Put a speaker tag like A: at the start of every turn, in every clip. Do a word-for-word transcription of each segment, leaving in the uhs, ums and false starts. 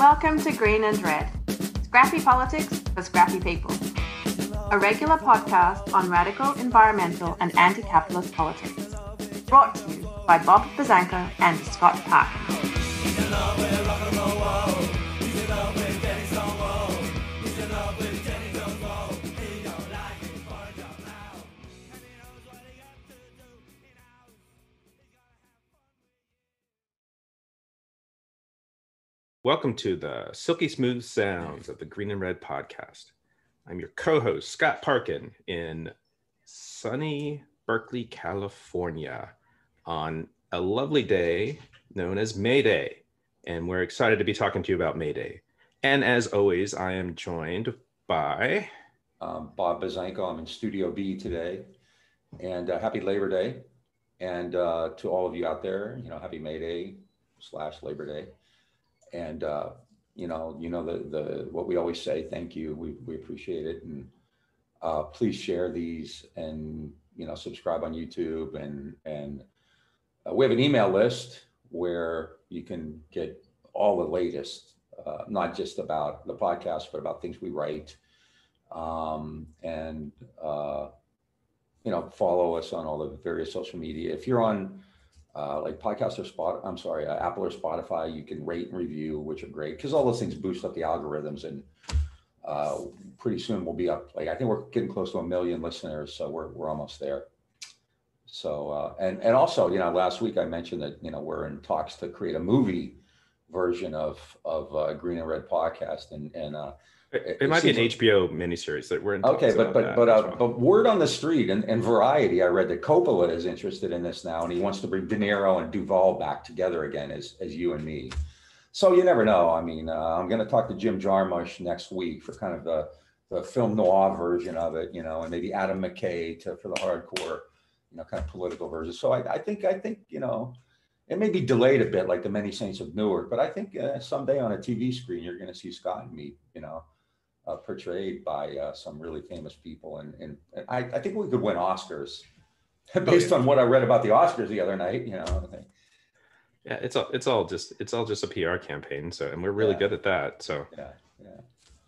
A: Welcome to Green and Red, scrappy politics for scrappy people. A regular podcast on radical environmental and anti-capitalist politics. Brought to you by Bob Bazanko and Scott Parker.
B: Welcome to the silky smooth sounds of the Green and Red podcast. I'm your co-host, Scott Parkin, in sunny Berkeley, California, on a lovely day known as May Day. And we're excited to be talking to you about May Day. And as always, I am joined by...
C: Um, Bob Bazanko. I'm in Studio B today. And uh, happy Labor Day. And uh, to all of you out there, you know, happy May Day slash Labor Day. And, uh, you know, you know, the, the, what we always say, thank you. We, we appreciate it. And uh, please share these and, you know, subscribe on YouTube. And, and uh, we have an email list where you can get all the latest, uh, not just about the podcast, but about things we write. Um, and, uh, you know, follow us on all the various social media. If you're on, Uh, like podcast or spot, I'm sorry, uh, Apple or Spotify, you can rate and review, which are great because all those things boost up the algorithms. And uh, pretty soon we'll be up. Like I think we're getting close to a million listeners, so we're we're almost there. So uh, and and also, you know, last week I mentioned that you know we're in talks to create a movie version of of uh, Green and Red podcast, and and uh,
B: It, it might be an like, H B O miniseries that we're in.
C: Okay, but but but uh, well. but word on the street and, and Variety, I read that Coppola is interested in this now, and he wants to bring De Niro and Duvall back together again as as you and me. So you never know. I mean, uh, I'm going to talk to Jim Jarmusch next week for kind of the the film noir version of it, you know, and maybe Adam McKay to for the hardcore, you know, kind of political version. So I, I think I think you know. It may be delayed a bit, like the Many Saints of Newark, but I think uh, someday on a T V screen you're going to see Scott and me, you know. Uh, portrayed by uh, some really famous people. And, and, and I, I think we could win Oscars based oh, yeah. on what I read about the Oscars the other night, you know.
B: Yeah, it's all, it's all just, it's all just a P R campaign. So, and we're really yeah. good at that. So,
C: yeah, yeah.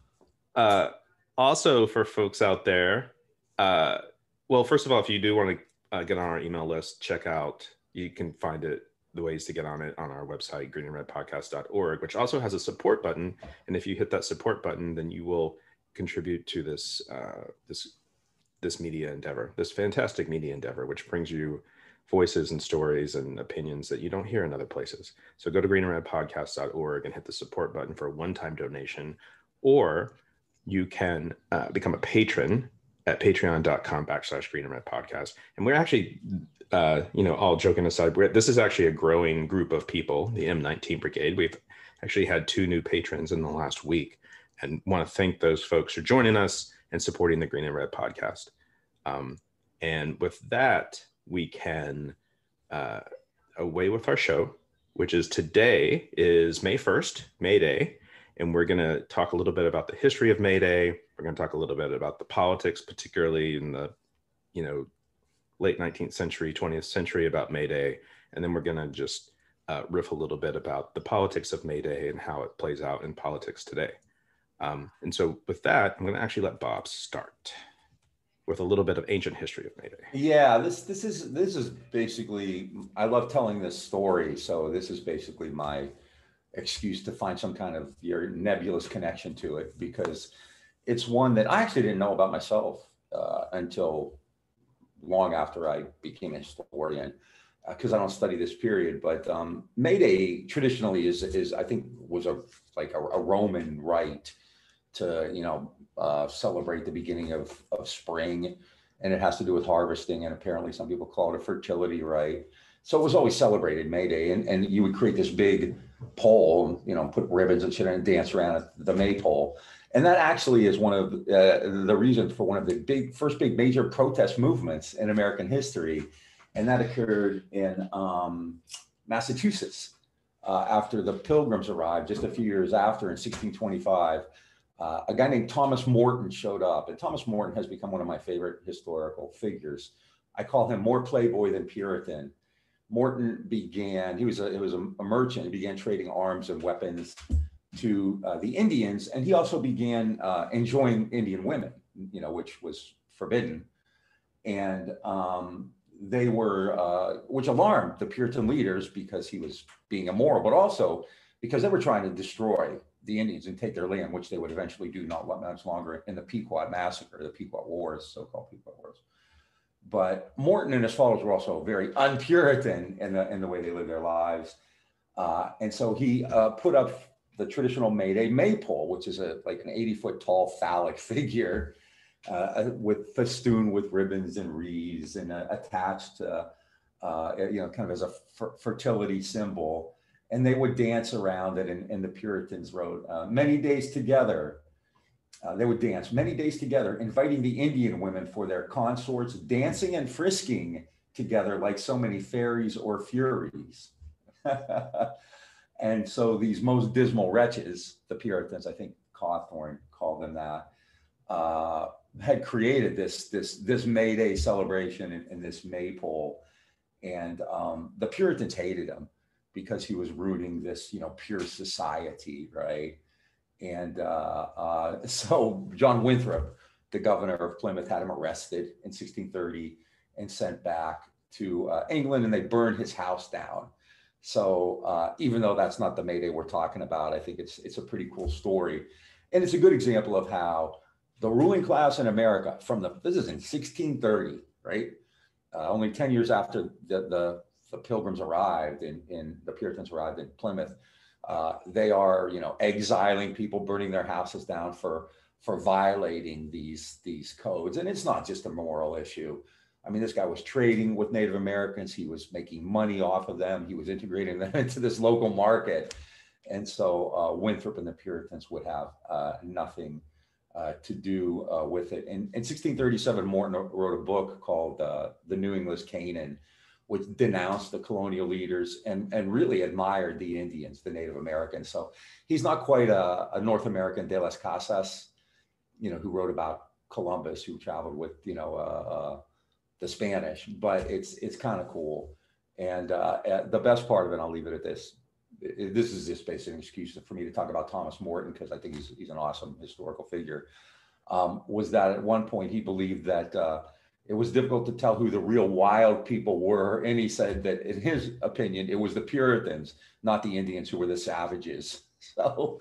B: Uh, also for folks out there, uh, well, first of all, if you do want to uh, get on our email list, check out, you can find it, the ways to get on it on our website, green and red podcast dot org, which also has a support button. And if you hit that support button, then you will contribute to this uh, this this media endeavor, this fantastic media endeavor, which brings you voices and stories and opinions that you don't hear in other places. So go to green and red podcast dot org and hit the support button for a one-time donation, or you can uh, become a patron at patreon dot com backslash green and red podcast. And we're actually, uh, you know, all joking aside, we're, this is actually a growing group of people, the M nineteen Brigade. We've actually had two new patrons in the last week and want to thank those folks for joining us and supporting the Green and Red podcast. Um, and with that, we can uh, away with our show, which is today is May first, May Day. And we're going to talk a little bit about the history of May Day. We're going to talk a little bit about the politics, particularly in the, you know, late nineteenth century, twentieth century about May Day. And then we're going to just uh, riff a little bit about the politics of May Day and how it plays out in politics today. Um, and so with that, I'm going to actually let Bob start with a little bit of ancient history of May Day.
C: Yeah, this this is this is basically, I love telling this story. So this is basically my excuse to find some kind of your nebulous connection to it, because it's one that I actually didn't know about myself uh, until long after I became a historian, because uh, I don't study this period. But um, May Day traditionally is is I think was a like a, a Roman rite to you know uh, celebrate the beginning of of spring, and it has to do with harvesting, and apparently some people call it a fertility rite. So it was always celebrated May Day, and, and you would create this big pole, you know, put ribbons and shit and dance around at the maypole. And that actually is one of uh, the reasons for one of the big, first big major protest movements in American history. And that occurred in um, Massachusetts uh, after the Pilgrims arrived, just a few years after in sixteen twenty-five. Uh, a guy named Thomas Morton showed up, and Thomas Morton has become one of my favorite historical figures. I call him more Playboy than Puritan. Morton began, he was a, he was a, a merchant. He began trading arms and weapons to uh, the Indians, and he also began uh, enjoying Indian women, you know, which was forbidden, and um, they were, uh, which alarmed the Puritan leaders because he was being immoral, but also because they were trying to destroy the Indians and take their land, which they would eventually do not much longer in the Pequot Massacre, the Pequot Wars, so-called Pequot Wars. But Morton and his followers were also very un-Puritan in the in the way they lived their lives, uh, and so he uh, put up the traditional May Day maypole, which is a like an eighty foot tall phallic figure uh, with festooned with ribbons and wreaths and uh, attached, uh, uh, you know, kind of as a f- fertility symbol. And they would dance around it, and, and the Puritans wrote uh, many days together. Uh, they would dance many days together, inviting the Indian women for their consorts, dancing and frisking together like so many fairies or furies. And so these most dismal wretches, the Puritans, I think Cawthorne called them that, uh, had created this, this, this May Day celebration in, in this maypole. And um, the Puritans hated him because he was rooting this, you know, pure society, right? And uh, uh, so John Winthrop, the governor of Plymouth, had him arrested in sixteen thirty and sent back to uh, England, and they burned his house down. So uh, even though that's not the May Day we're talking about, I think it's it's a pretty cool story. And it's a good example of how the ruling class in America from the, this is in sixteen thirty, right? Uh, only ten years after the, the, the Pilgrims arrived in, in, the Puritans arrived in Plymouth. Uh, they are, you know, exiling people, burning their houses down for for violating these these codes. And it's not just a moral issue. I mean, this guy was trading with Native Americans. He was making money off of them. He was integrating them into this local market. And so uh, Winthrop and the Puritans would have uh, nothing uh, to do uh, with it. And in sixteen thirty-seven, Morton wrote a book called uh, The New English Canaan, which denounced the colonial leaders and, and really admired the Indians, the Native Americans. So he's not quite a, a North American de las Casas, you know, who wrote about Columbus, who traveled with, you know, uh, uh, the Spanish, but it's it's kind of cool. And uh, the best part of it, I'll leave it at this. This is just basically an excuse for me to talk about Thomas Morton, because I think he's, he's an awesome historical figure, um, was that at one point he believed that uh, it was difficult to tell who the real wild people were. And he said that in his opinion, it was the Puritans, not the Indians, who were the savages. So,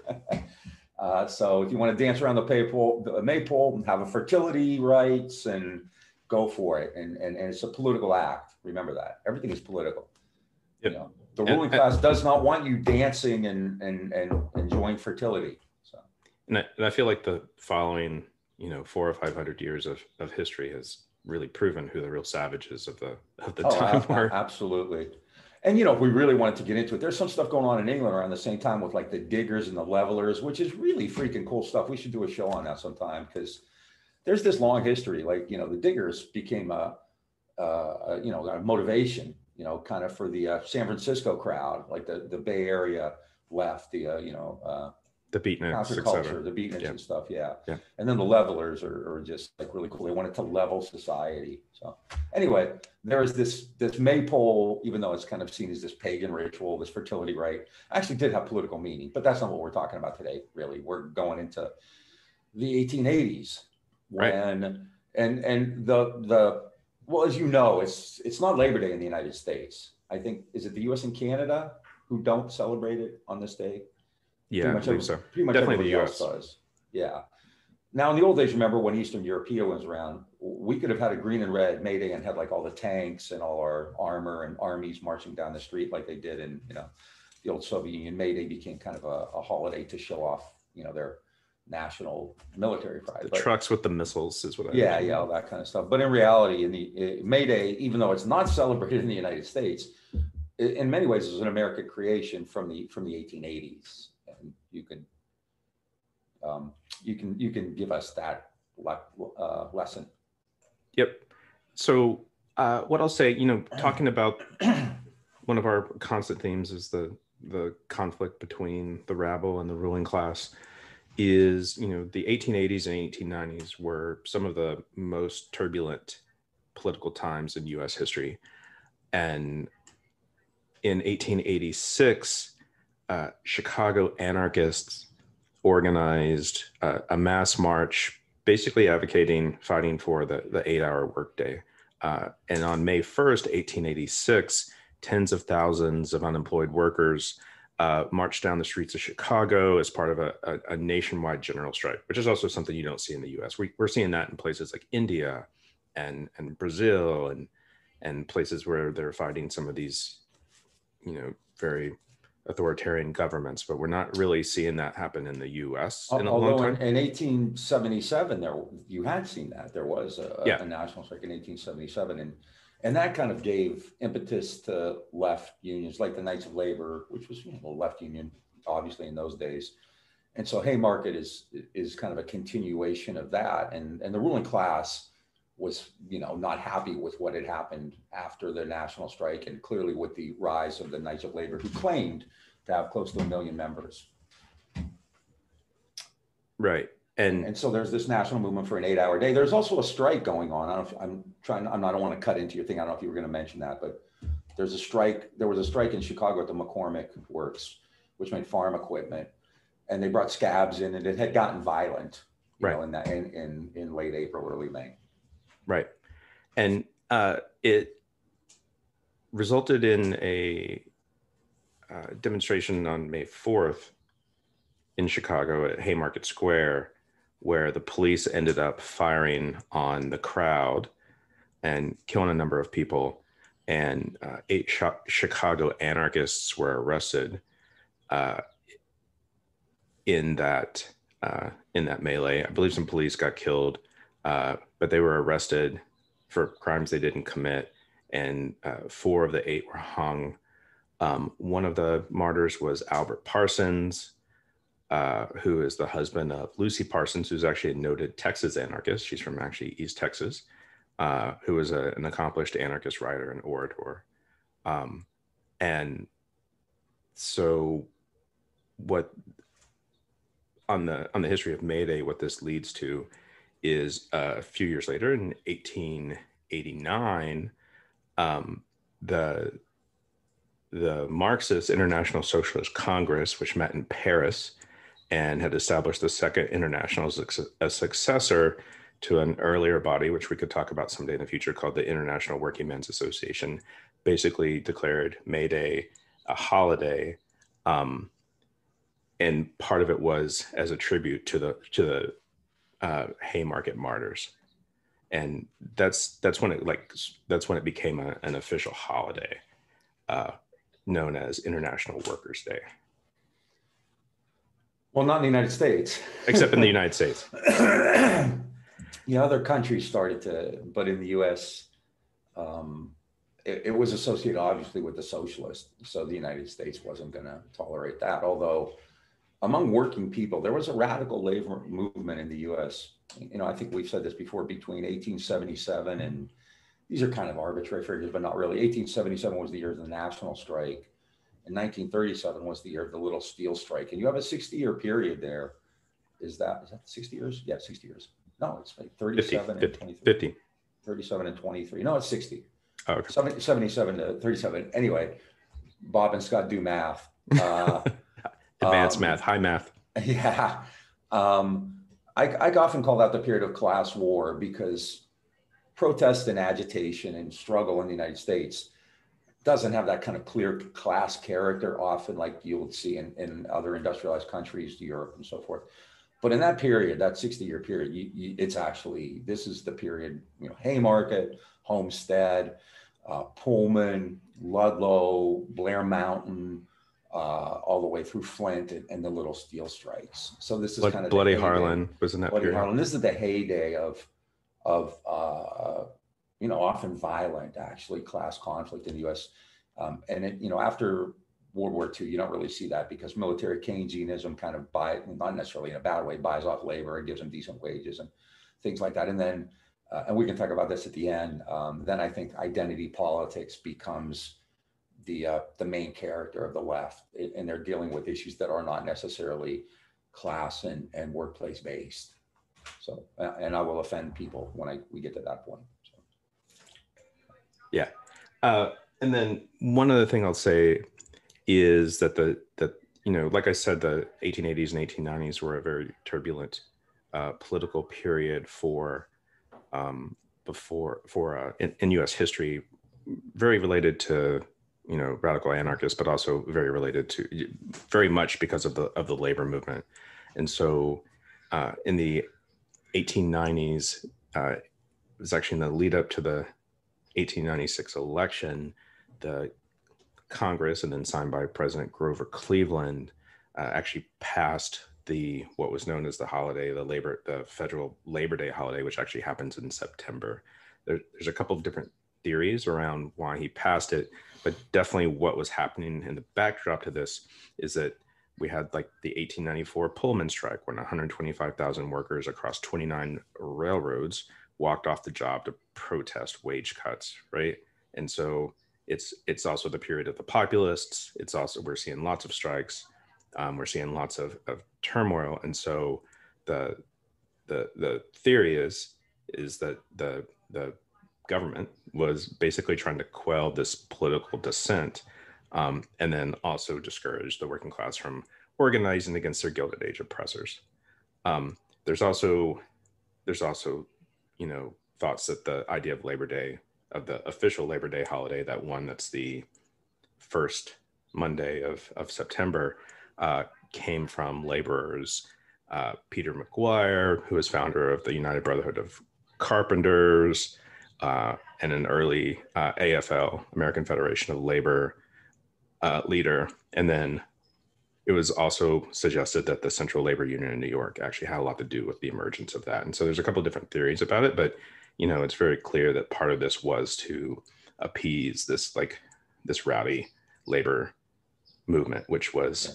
C: uh, so if you want to dance around the maypole, the maypole and have a fertility rites, and go for it. And, and, and it's a political act. Remember that. Everything is political. Yep. You know, the ruling and, class does not want you dancing and, and, and enjoying fertility. So,
B: and I, and I feel like the following, you know, four or five hundred years of, of history has really proven who the real savages of the of the
C: oh,
B: time
C: a-
B: were.
C: Absolutely. And, you know, if we really wanted to get into it, there's some stuff going on in England around the same time with like the diggers and the levelers, which is really freaking cool stuff. We should do a show on that sometime, because there's this long history. Like, you know, the diggers became a, a, a you know, a motivation, you know, kind of for the uh, San Francisco crowd, like the, the Bay Area left, the, uh, you know, uh,
B: the beatniks,
C: counterculture, the beatniks
B: yeah.
C: and stuff. Yeah.
B: yeah.
C: And then the levelers are, are just like really cool. They wanted to level society. So anyway, there is this, this maypole, even though it's kind of seen as this pagan ritual, this fertility rite, actually did have political meaning, but that's not what we're talking about today. Really. We're going into the eighteen eighties when, right. and, and the, the, well, as you know, it's, it's not Labor Day in the United States. I think, is it the U S and Canada who don't celebrate it on this day?
B: Yeah, I believe so.
C: Pretty much
B: definitely the U S
C: does. Yeah. Now, in the old days, remember when Eastern European was around, we could have had a green and red May Day and had like all the tanks and all our armor and armies marching down the street like they did in, you know, the old Soviet Union. May Day became kind of a, a holiday to show off, you know, their national military pride.
B: The
C: but,
B: trucks with the missiles is what I
C: Yeah,
B: mean.
C: yeah, all that kind of stuff. But in reality, in the uh, May Day, even though it's not celebrated in the United States, in many ways, it was an American creation from the from the eighteen eighties. And you can um, you can you can give us that le- uh, lesson.
B: Yep. So uh, what I'll say, you know, talking about one of our constant themes is the the conflict between the rabble and the ruling class. Is, you know, the eighteen eighties and eighteen nineties were some of the most turbulent political times in U S history. And in eighteen eighty-six, uh, Chicago anarchists organized uh, a mass march, basically advocating fighting for the, the eight-hour workday. Uh, and on May first, eighteen eighty-six, tens of thousands of unemployed workers uh, marched down the streets of Chicago as part of a, a, a nationwide general strike, which is also something you don't see in the U S. We, we're seeing that in places like India and, and Brazil and, and places where they're fighting some of these, you know, very authoritarian governments, but we're not really seeing that happen in the U S in a
C: Although
B: long time.
C: In, in eighteen seventy-seven, there you had seen that there was a,
B: yeah.
C: a national strike in eighteen seventy-seven, and and that kind of gave impetus to left unions like the Knights of Labor, which was, you know, the left union, obviously in those days. And so Haymarket is is kind of a continuation of that, and and the ruling class was, you know, not happy with what had happened after the national strike, and clearly with the rise of the Knights of Labor, who claimed to have close to a million members.
B: Right. And,
C: and so there's this national movement for an eight hour day. There's also a strike going on. I don't know if I'm trying, I'm not, I don't want to cut into your thing. I don't know if you were going to mention that, but there's a strike. There was a strike in Chicago at the McCormick Works, which made farm equipment, and they brought scabs in, and it had gotten violent, you
B: right.
C: know, in that, in, in, in late April, early May.
B: Right. And uh, it resulted in a uh, demonstration on May fourth in Chicago at Haymarket Square, where the police ended up firing on the crowd and killing a number of people. And uh, eight sh- Chicago anarchists were arrested uh, in that uh, in that melee. I believe some police got killed, uh, but they were arrested for crimes they didn't commit. And uh, four of the eight were hung. Um, one of the martyrs was Albert Parsons, uh, who is the husband of Lucy Parsons, who's actually a noted Texas anarchist. She's from actually East Texas, uh, who is a, an accomplished anarchist writer and orator. Um, and so what on the on the history of May Day, what this leads to is uh, a few years later in eighteen eighty-nine, um, the the Marxist International Socialist Congress, which met in Paris and had established the Second International as a successor to an earlier body, which we could talk about someday in the future, called the International Working Men's Association, basically declared May Day a holiday. Um, and part of it was as a tribute to the to the uh, Haymarket martyrs. And that's that's when it like that's when it became a, an official holiday, uh, known as International Workers' Day.
C: Well, not in the United States.
B: Except in the United States.
C: Yeah, other countries started to, but in the U S, um, it, it was associated obviously with the socialists. So the United States wasn't going to tolerate that. Although among working people, there was a radical labor movement in the U S. You know, I think we've said this before, between eighteen seventy-seven and, these are kind of arbitrary figures, but not really. eighteen seventy-seven was the year of the national strike. And nineteen thirty-seven was the year of the Little Steel Strike. And you have a sixty year period there. Is that, is that sixty years? Yeah, sixty years. No, it's like thirty-seven
B: fifty,
C: and twenty-three.
B: fifty.
C: thirty-seven and twenty-three. No, it's sixty.
B: Oh, okay.
C: seventy, seventy-seven to thirty-seven. Anyway, Bob and Scott do math. Uh,
B: Advanced
C: um,
B: math, high math.
C: Yeah. Um, I, I often call that the period of class war, because protest and agitation and struggle in the United States doesn't have that kind of clear class character often, like you would see in, in other industrialized countries, Europe and so forth. But in that period, that sixty year period, you, you, it's actually, this is the period, you know, Haymarket, Homestead, uh, Pullman, Ludlow, Blair Mountain, uh, all the way through Flint, and, and the Little Steel Strikes. So this is
B: Blood,
C: kind of
B: Bloody Harlan was in that
C: Bloody
B: period.
C: Harlan. This is the heyday of, of uh, you know, often violent, actually, class conflict in the U S. Um, and, it, you know, after World War Two, you don't really see that, because military Keynesianism kind of buy, not necessarily in a bad way, buys off labor and gives them decent wages and things like that. And then, uh, and we can talk about this at the end, um, then I think identity politics becomes the uh, the main character of the left, and they're dealing with issues that are not necessarily class and, and workplace based. So, and I will offend people when I we get to that point. So.
B: Yeah. Uh, and then one other thing I'll say is that the that you know, like I said, the eighteen eighties and eighteen nineties were a very turbulent uh, political period for um, before for uh, in, in U S history, very related to, you know, radical anarchists, but also very related to very much because of the of the labor movement. And so uh, in the eighteen nineties, uh, it was actually in the lead up to the eighteen ninety-six election, the Congress, and then signed by President Grover Cleveland, uh, actually passed the what was known as the holiday, the labor, the federal Labor Day holiday, which actually happens in September. There, there's a couple of different theories around why he passed it, but definitely what was happening in the backdrop to this is that we had like the eighteen ninety-four Pullman strike, when one hundred twenty-five thousand workers across twenty-nine railroads walked off the job to protest wage cuts, right? And so it's it's also the period of the populists. It's also, we're seeing lots of strikes. Um, we're seeing lots of, of turmoil. And so the the the theory is is that the the government was basically trying to quell this political dissent, um, and then also discourage the working class from organizing against their Gilded Age oppressors. Um, there's also there's also you know thoughts that the idea of Labor Day, of the official Labor Day holiday, that one that's the first Monday of, of September, uh, came from laborers. Uh, Peter McGuire, who was founder of the United Brotherhood of Carpenters, uh, and an early uh, A F L, American Federation of Labor, uh, leader. And then it was also suggested that the Central Labor Union in New York actually had a lot to do with the emergence of that. And so there's a couple of different theories about it, but you know, it's very clear that part of this was to appease this like this rowdy labor movement, which was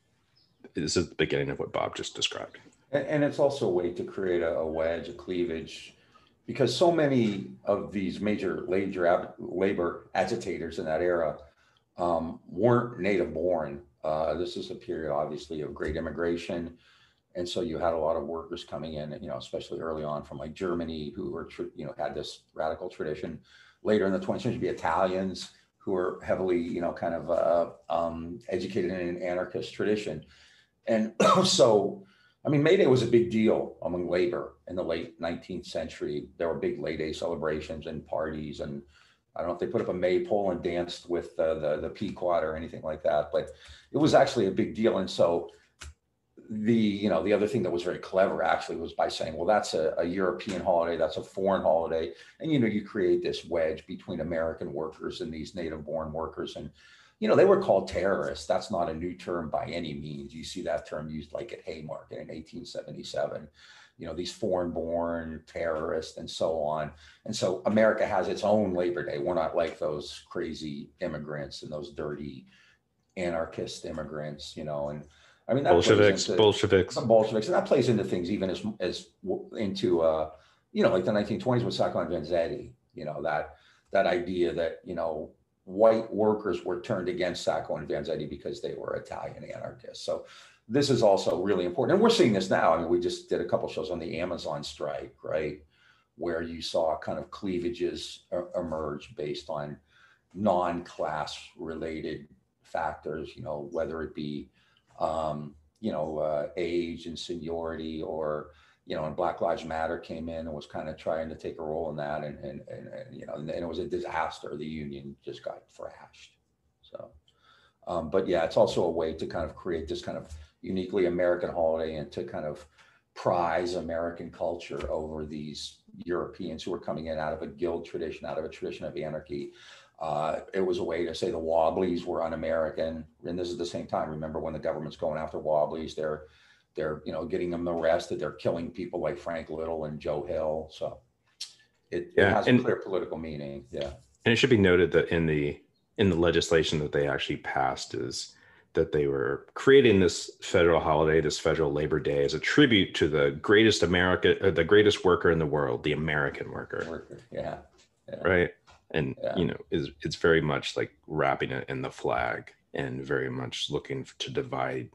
B: this is the beginning of what Bob just described.
C: And, and it's also a way to create a, a wedge, a cleavage, because so many of these major labor, labor agitators in that era um, weren't native born. Uh, this is a period, obviously, of great immigration. And so you had a lot of workers coming in, you know, especially early on from like Germany, who were, you know, had this radical tradition. Later in the twentieth century, be Italians who were heavily, you know, kind of uh, um, educated in an anarchist tradition. And so, I mean, May Day was a big deal among labor in the late nineteenth century. There were big May Day celebrations and parties. And I don't know if they put up a maypole and danced with uh, the, the Pequot or anything like that, but it was actually a big deal. And so the, you know, the other thing that was very clever actually was by saying, well, that's a, a European holiday, that's a foreign holiday. And, you know, you create this wedge between American workers and these native born workers. And, you know, they were called terrorists. That's not a new term by any means. You see that term used like at Haymarket in eighteen seventy-seven, you know, these foreign born terrorists and so on. And so America has its own Labor Day. We're not like those crazy immigrants and those dirty anarchist immigrants, you know, and I mean, that
B: Bolsheviks,
C: into,
B: Bolsheviks,
C: Bolsheviks, and that plays into things even as as into uh, you know, like the nineteen twenties with Sacco and Vanzetti. You know, that that idea that, you know, white workers were turned against Sacco and Vanzetti because they were Italian anarchists. So this is also really important, and we're seeing this now. I mean, we just did a couple shows on the Amazon strike, right, where you saw kind of cleavages emerge based on non-class related factors. You know, whether it be um, you know, uh, age and seniority, or, you know, and Black Lives Matter came in and was kind of trying to take a role in that. And, and, and, and you know, and, and it was a disaster. The union just got thrashed. So, um, but yeah, it's also a way to kind of create this kind of uniquely American holiday and to kind of prize American culture over these Europeans who were coming in out of a guild tradition, out of a tradition of anarchy. Uh, it was a way to say the Wobblies were un-American, and this is the same time. Remember when the government's going after Wobblies, they're, they're, you know, getting them arrested. They're killing people like Frank Little and Joe Hill. So it, yeah, it has and, a clear political meaning. Yeah,
B: and it should be noted that in the in the legislation that they actually passed is that they were creating this federal holiday, this federal Labor Day, as a tribute to the greatest America, uh, the greatest worker in the world, the American worker.
C: Worker. Yeah. yeah.
B: Right. And,
C: yeah.
B: you know, is it's very much like wrapping it in the flag and very much looking to divide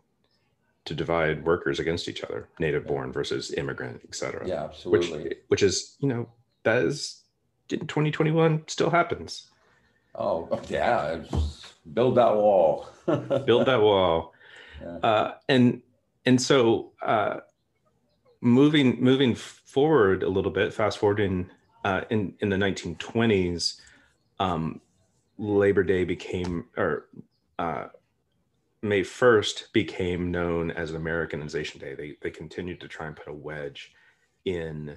B: to divide workers against each other, native born versus immigrant, et cetera.
C: Yeah, absolutely.
B: Which, which is, you know, that is in twenty twenty-one still happens.
C: Oh, yeah. Build that wall.
B: Build that wall.
C: Yeah.
B: Uh, and and so uh, moving moving forward a little bit, fast forwarding uh, in in the nineteen twenties, um, Labor Day became or uh, May first became known as Americanization Day. They they continued to try and put a wedge in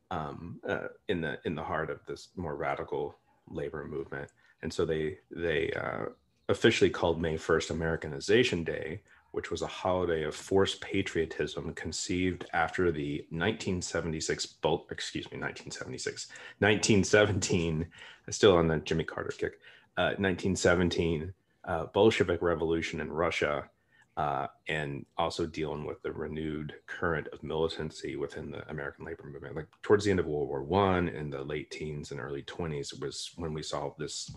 B: um, uh, in the in the heart of this more radical labor movement, and so they they uh, officially called May first Americanization Day, which was a holiday of forced patriotism conceived after the nineteen seventy-six Bol- excuse me nineteen seventy-six nineteen seventeen, still on the Jimmy Carter kick, uh, nineteen seventeen uh, Bolshevik Revolution in Russia. Uh, and also dealing with the renewed current of militancy within the American labor movement. Like towards the end of World War One, in the late teens and early twenties, was when we saw this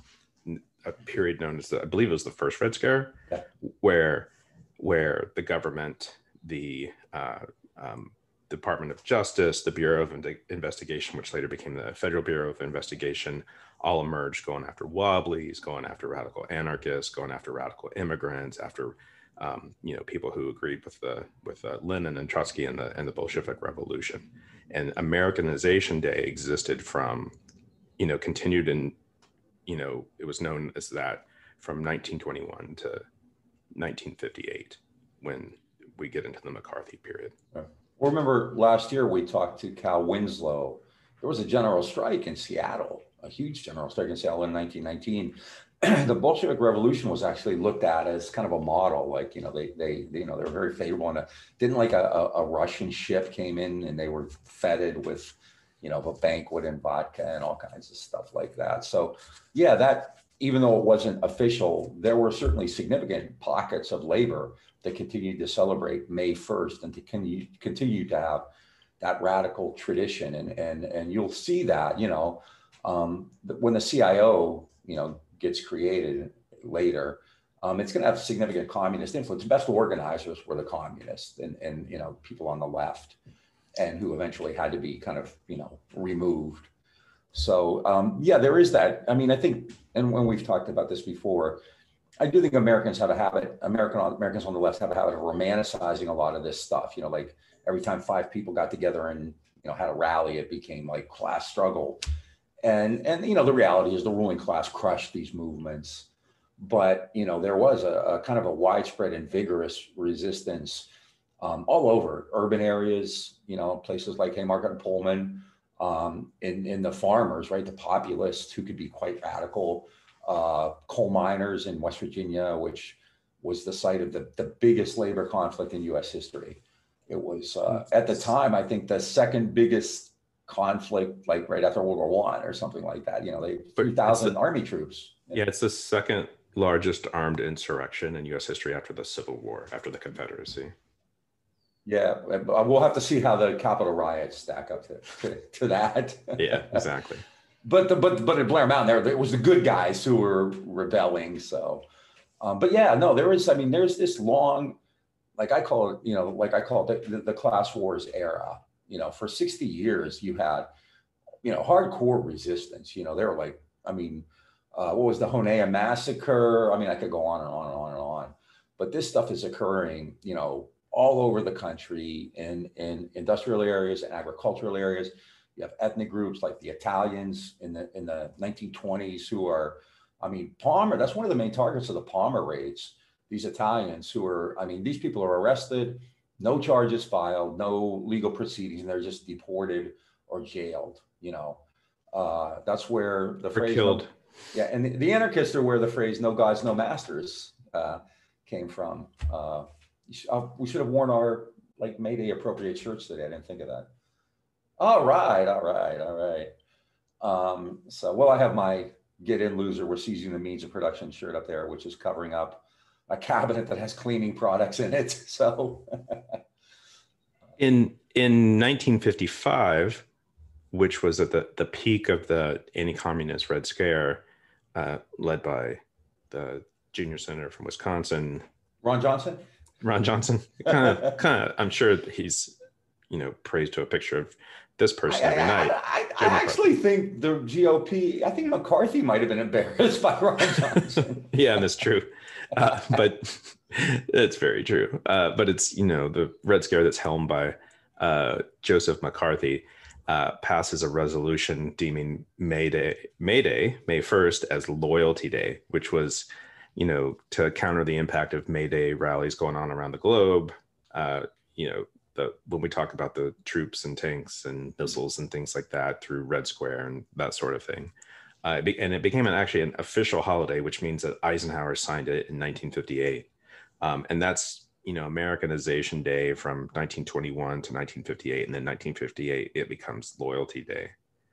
B: a period known as the, I believe it was the first Red Scare,
C: Yeah.
B: where where the government, the uh, um, Department of Justice, the Bureau of In- Investigation, which later became the Federal Bureau of Investigation, all emerged going after wobblies, going after radical anarchists, going after radical immigrants, after Um, you know, people who agreed with the with uh, Lenin and Trotsky and the and the Bolshevik Revolution. And Americanization Day existed from, you know, continued in, you know, it was known as that from nineteen twenty-one to nineteen fifty-eight, when we get into the McCarthy period.
C: Well, remember last year we talked to Cal Winslow. There was a general strike in Seattle, a huge general strike in Seattle in nineteen nineteen. The Bolshevik Revolution was actually looked at as kind of a model, like, you know, they, they, they you know, they were very favorable. And didn't like a, a, a Russian ship came in and they were feted with, you know, a banquet and vodka and all kinds of stuff like that. So yeah, that, even though it wasn't official, there were certainly significant pockets of labor that continued to celebrate May first and to continue, continue to have that radical tradition. And, and, and you'll see that, you know, um, when the C I O, you know, gets created later, um, it's going to have significant communist influence. The best organizers were the communists and, and, you know, people on the left, and who eventually had to be kind of, you know, removed. So, um, yeah, there is that. I mean, I think, and when we've talked about this before, I do think Americans have a habit, American Americans on the left have a habit of romanticizing a lot of this stuff. You know, like every time five people got together and, you know, had a rally, it became like class struggle. And, and, you know, the reality is the ruling class crushed these movements, but, you know, there was a, a kind of a widespread and vigorous resistance um, all over urban areas, you know, places like Haymarket and Pullman, um, in, in the farmers, right, the populists who could be quite radical, uh, coal miners in West Virginia, which was the site of the, the biggest labor conflict in U S history. It was, uh, at the time, I think the second biggest conflict, like right after World War One or something like that. You know, they three thousand army troops.
B: Yeah, it's the second largest armed insurrection in U S history after the Civil War, after the Confederacy.
C: Yeah, we'll have to see how the Capitol riots stack up to, to, to that.
B: Yeah, exactly.
C: But the, but but at Blair Mountain, there it was the good guys who were rebelling. So, um, but yeah, no, there is. I mean, there's this long, like I call it, you know, like I call it the, the class wars era. You know, for sixty years, you had, you know, hardcore resistance. You know, they were like, I mean, uh, what was the Honea massacre? I mean, I could go on and on and on and on. But this stuff is occurring, you know, all over the country in, in industrial areas and agricultural areas. You have ethnic groups like the Italians in the in the nineteen twenties who are, I mean, Palmer, that's one of the main targets of the Palmer raids. These Italians who are, I mean, these people are arrested, no charges filed, no legal proceedings, and they're just deported or jailed. You know, uh, that's where the phrase
B: killed.
C: No, yeah, and the, the anarchists are where the phrase "no gods, no masters" uh, came from. Uh, uh, we should have worn our like Mayday appropriate shirts today. I didn't think of that. All right, all right, all right. Um, so, well, I have my "Get In, Loser, We're Seizing the Means of Production" shirt up there, which is covering up a cabinet that has cleaning products in it. So,
B: in in nineteen fifty-five, which was at the, the peak of the anti-communist Red Scare, uh, led by the junior senator from Wisconsin,
C: Ron Johnson.
B: Ron Johnson, kind of, kind of. I'm sure he's, you know, praised to a picture of this person
C: I,
B: every
C: I,
B: night.
C: I, I, I actually think the G O P. I think McCarthy might have been embarrassed by Ron Johnson.
B: Yeah, that's true. uh, but it's very true. Uh, but it's, you know, the Red Scare that's helmed by uh, Joseph McCarthy uh, passes a resolution deeming May Day, May Day, May first, as Loyalty Day, which was, you know, to counter the impact of May Day rallies going on around the globe. Uh, you know, the, when we talk about the troops and tanks and missiles and things like that through Red Square and that sort of thing. Uh, it be, and it became an, actually an official holiday, which means that Eisenhower signed it in nineteen fifty-eight. Um, and that's, you know, Americanization Day from nineteen twenty-one to nineteen fifty-eight. And then nineteen fifty-eight, it becomes Loyalty Day.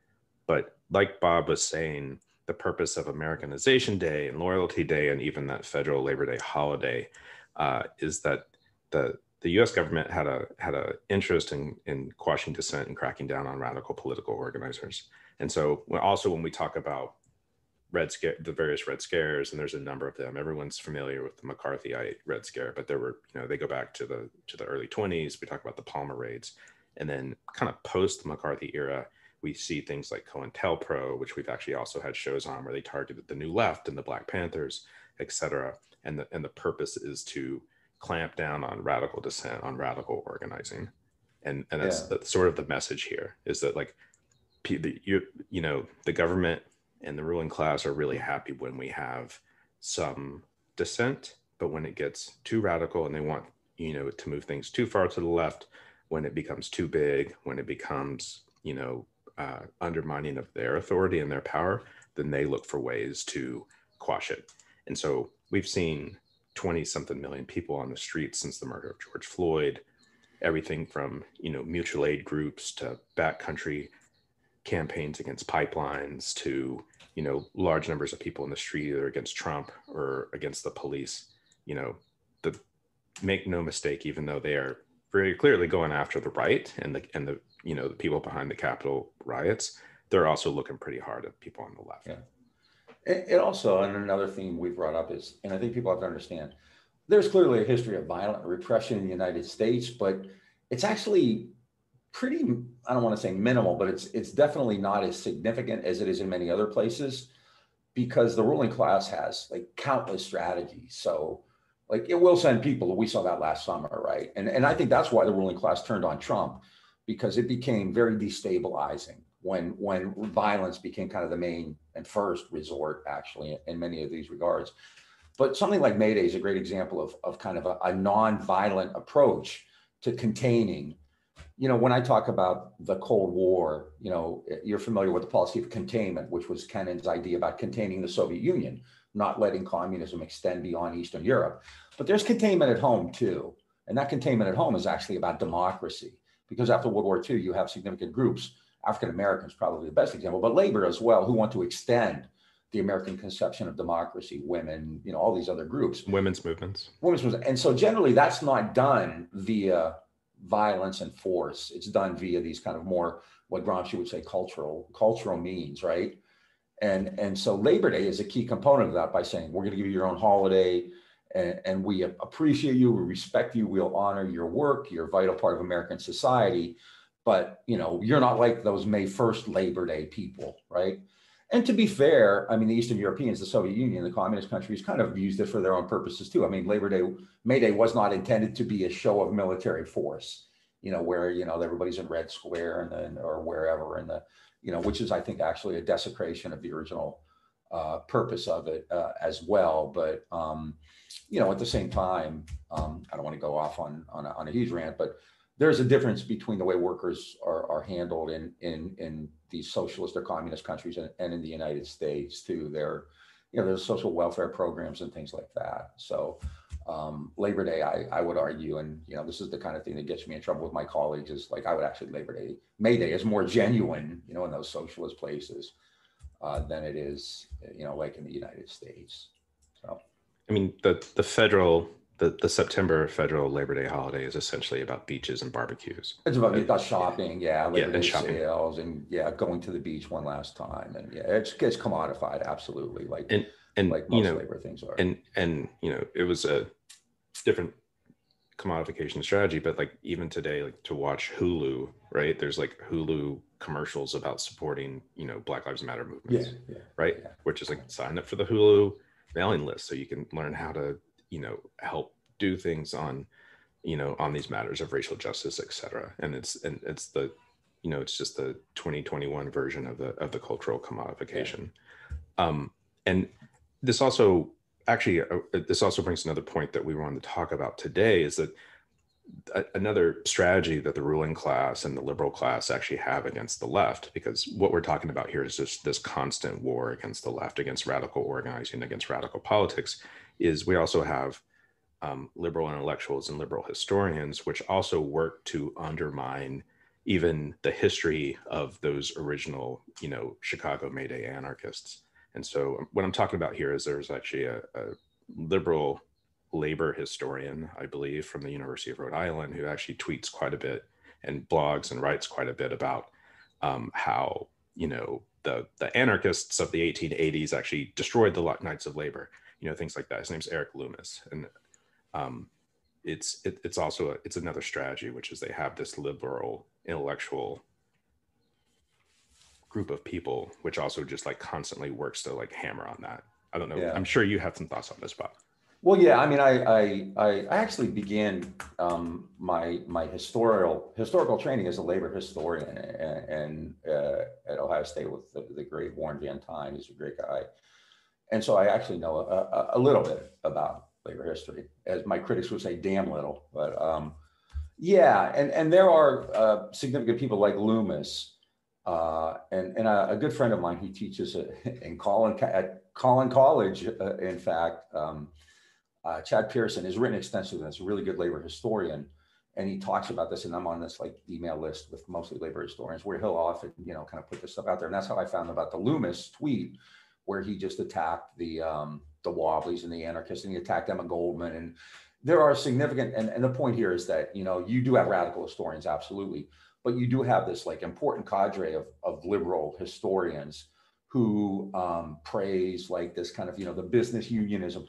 B: But like Bob was saying, the purpose of Americanization Day and Loyalty Day and even that federal Labor Day holiday uh, is that the the U S government had a had a interest in, in quashing dissent and cracking down on radical political organizers. And so also when we talk about Red Scare, the various Red Scares, and there's a number of them, everyone's familiar with the McCarthyite Red Scare, but there were, you know, they go back to the to the early twenties. We talk about the Palmer raids. And then kind of post the McCarthy era, we see things like COINTELPRO, which we've actually also had shows on where they targeted the New Left and the Black Panthers, et cetera. And the, and the purpose is to clamp down on radical dissent, on radical organizing. And, and that's, yeah. that's sort of the message here, is that like, you, you know, the government and the ruling class are really happy when we have some dissent, but when it gets too radical and they want, you know, to move things too far to the left, when it becomes too big, when it becomes, you know, uh, undermining of their authority and their power, then they look for ways to quash it. And so we've seen twenty something million people on the streets since the murder of George Floyd, everything from, you know, mutual aid groups to backcountry campaigns against pipelines to, you know, large numbers of people in the street either against Trump or against the police. You know, the make no mistake, even though they are very clearly going after the right and the and the you know the people behind the Capitol riots, they're also looking pretty hard at people on the left.
C: Yeah. It, it also, and another theme we brought up is, and I think people have to understand, there's clearly a history of violent repression in the United States, but it's actually pretty, I don't want to say minimal, but it's it's definitely not as significant as it is in many other places, because the ruling class has like countless strategies. So like it will send people, we saw that last summer, right? And, and I think that's why the ruling class turned on Trump, because it became very destabilizing when, when violence became kind of the main and first resort, actually, in many of these regards. But something like May Day is a great example of, of kind of a, a non-violent approach to containing. You know, when I talk about the Cold War, you know, you're familiar with the policy of containment, which was Kennan's idea about containing the Soviet Union, not letting communism extend beyond Eastern Europe. But there's containment at home too. And that containment at home is actually about democracy, because after World War Two, you have significant groups, African Americans probably the best example, but labor as well, who want to extend the American conception of democracy, women, you know, all these other groups.
B: Women's movements.
C: Women's movements. And so generally that's not done via violence and force. It's done via these kind of more, what Gramsci would say, cultural, cultural means, right? And, and so Labor Day is a key component of that by saying, we're going to give you your own holiday, and, and we appreciate you, we respect you, we'll honor your work, you're a vital part of American society, but you know, you're not like those May first Labor Day people, right? And to be fair, I mean, the Eastern Europeans, the Soviet Union, the communist countries kind of used it for their own purposes too. I mean, Labor Day, May Day was not intended to be a show of military force, you know, where, you know, everybody's in Red Square and then, or wherever, and the, you know, which is, I think, actually a desecration of the original uh, purpose of it uh, as well. But, um, you know, at the same time, um, I don't want to go off on, on a, on a huge rant, but there's a difference between the way workers are, are handled in, in, in these socialist or communist countries and, and in the United States too. There, you know, there's social welfare programs and things like that. So um, Labor Day, I, I would argue, and, you know, this is the kind of thing that gets me in trouble with my colleagues, is like, I would actually Labor Day, May Day is more genuine, you know, in those socialist places uh, than it is, you know, like in the United States. So,
B: I mean, the, the federal, The, the September federal Labor Day holiday is essentially about beaches and barbecues.
C: It's about, uh, about shopping, yeah, Labor
B: yeah,
C: Day
B: and shopping.
C: sales, and yeah, going to the beach one last time, and yeah, it's gets commodified, absolutely, like
B: and and
C: like most
B: you know,
C: labor things are.
B: And and you know, it was a different commodification strategy, but like even today, like to watch Hulu, right? There's like Hulu commercials about supporting, you know, Black Lives Matter movements,
C: yeah, yeah,
B: right?
C: Yeah.
B: Which is like, sign up for the Hulu mailing list so you can learn how to you know, help do things on, you know, on these matters of racial justice, et cetera. And it's, and it's the, you know, it's just the twenty twenty-one version of the, of the cultural commodification. Yeah. Um, and this also, actually, uh, this also brings another point that we wanted to talk about today, is that a, another strategy that the ruling class and the liberal class actually have against the left, because what we're talking about here is just this constant war against the left, against radical organizing, against radical politics, is we also have um, liberal intellectuals and liberal historians, which also work to undermine even the history of those original, you know, Chicago May Day anarchists. And so what I'm talking about here is there's actually a, a liberal labor historian, I believe, from the University of Rhode Island, who actually tweets quite a bit and blogs and writes quite a bit about um, how, you know, the, the anarchists of the eighteen eighties actually destroyed the Knights of Labor, you know, things like that. His name's Eric Loomis. And um, it's, it, it's also, a, it's another strategy, which is they have this liberal intellectual group of people, which also just like constantly works to like hammer on that. I don't know. Yeah. I'm sure you have some thoughts on this, Bob.
C: Well, yeah, I mean, I I, I actually began um, my my historical historical training as a labor historian, and, and uh, at Ohio State with the, the great Warren Van Tine. He's a great guy, and so I actually know a, a little bit about labor history, as my critics would say, damn little. But um, yeah, and and there are uh, significant people like Loomis. Uh, and and a, a good friend of mine who teaches in Collin at Collin College, uh, in fact, um, uh, Chad Pearson, has written extensively. He's a really good labor historian, and he talks about this. And I'm on this like email list with mostly labor historians, where he'll often, you know, kind of put this stuff out there. And that's how I found about the Loomis tweet, where he just attacked the um, the Wobblies and the anarchists, and he attacked Emma Goldman. And there are significant, and, and the point here is that, you know, you do have radical historians, absolutely. But you do have this like important cadre of, of liberal historians who um, praise like this kind of, you know, the business unionism.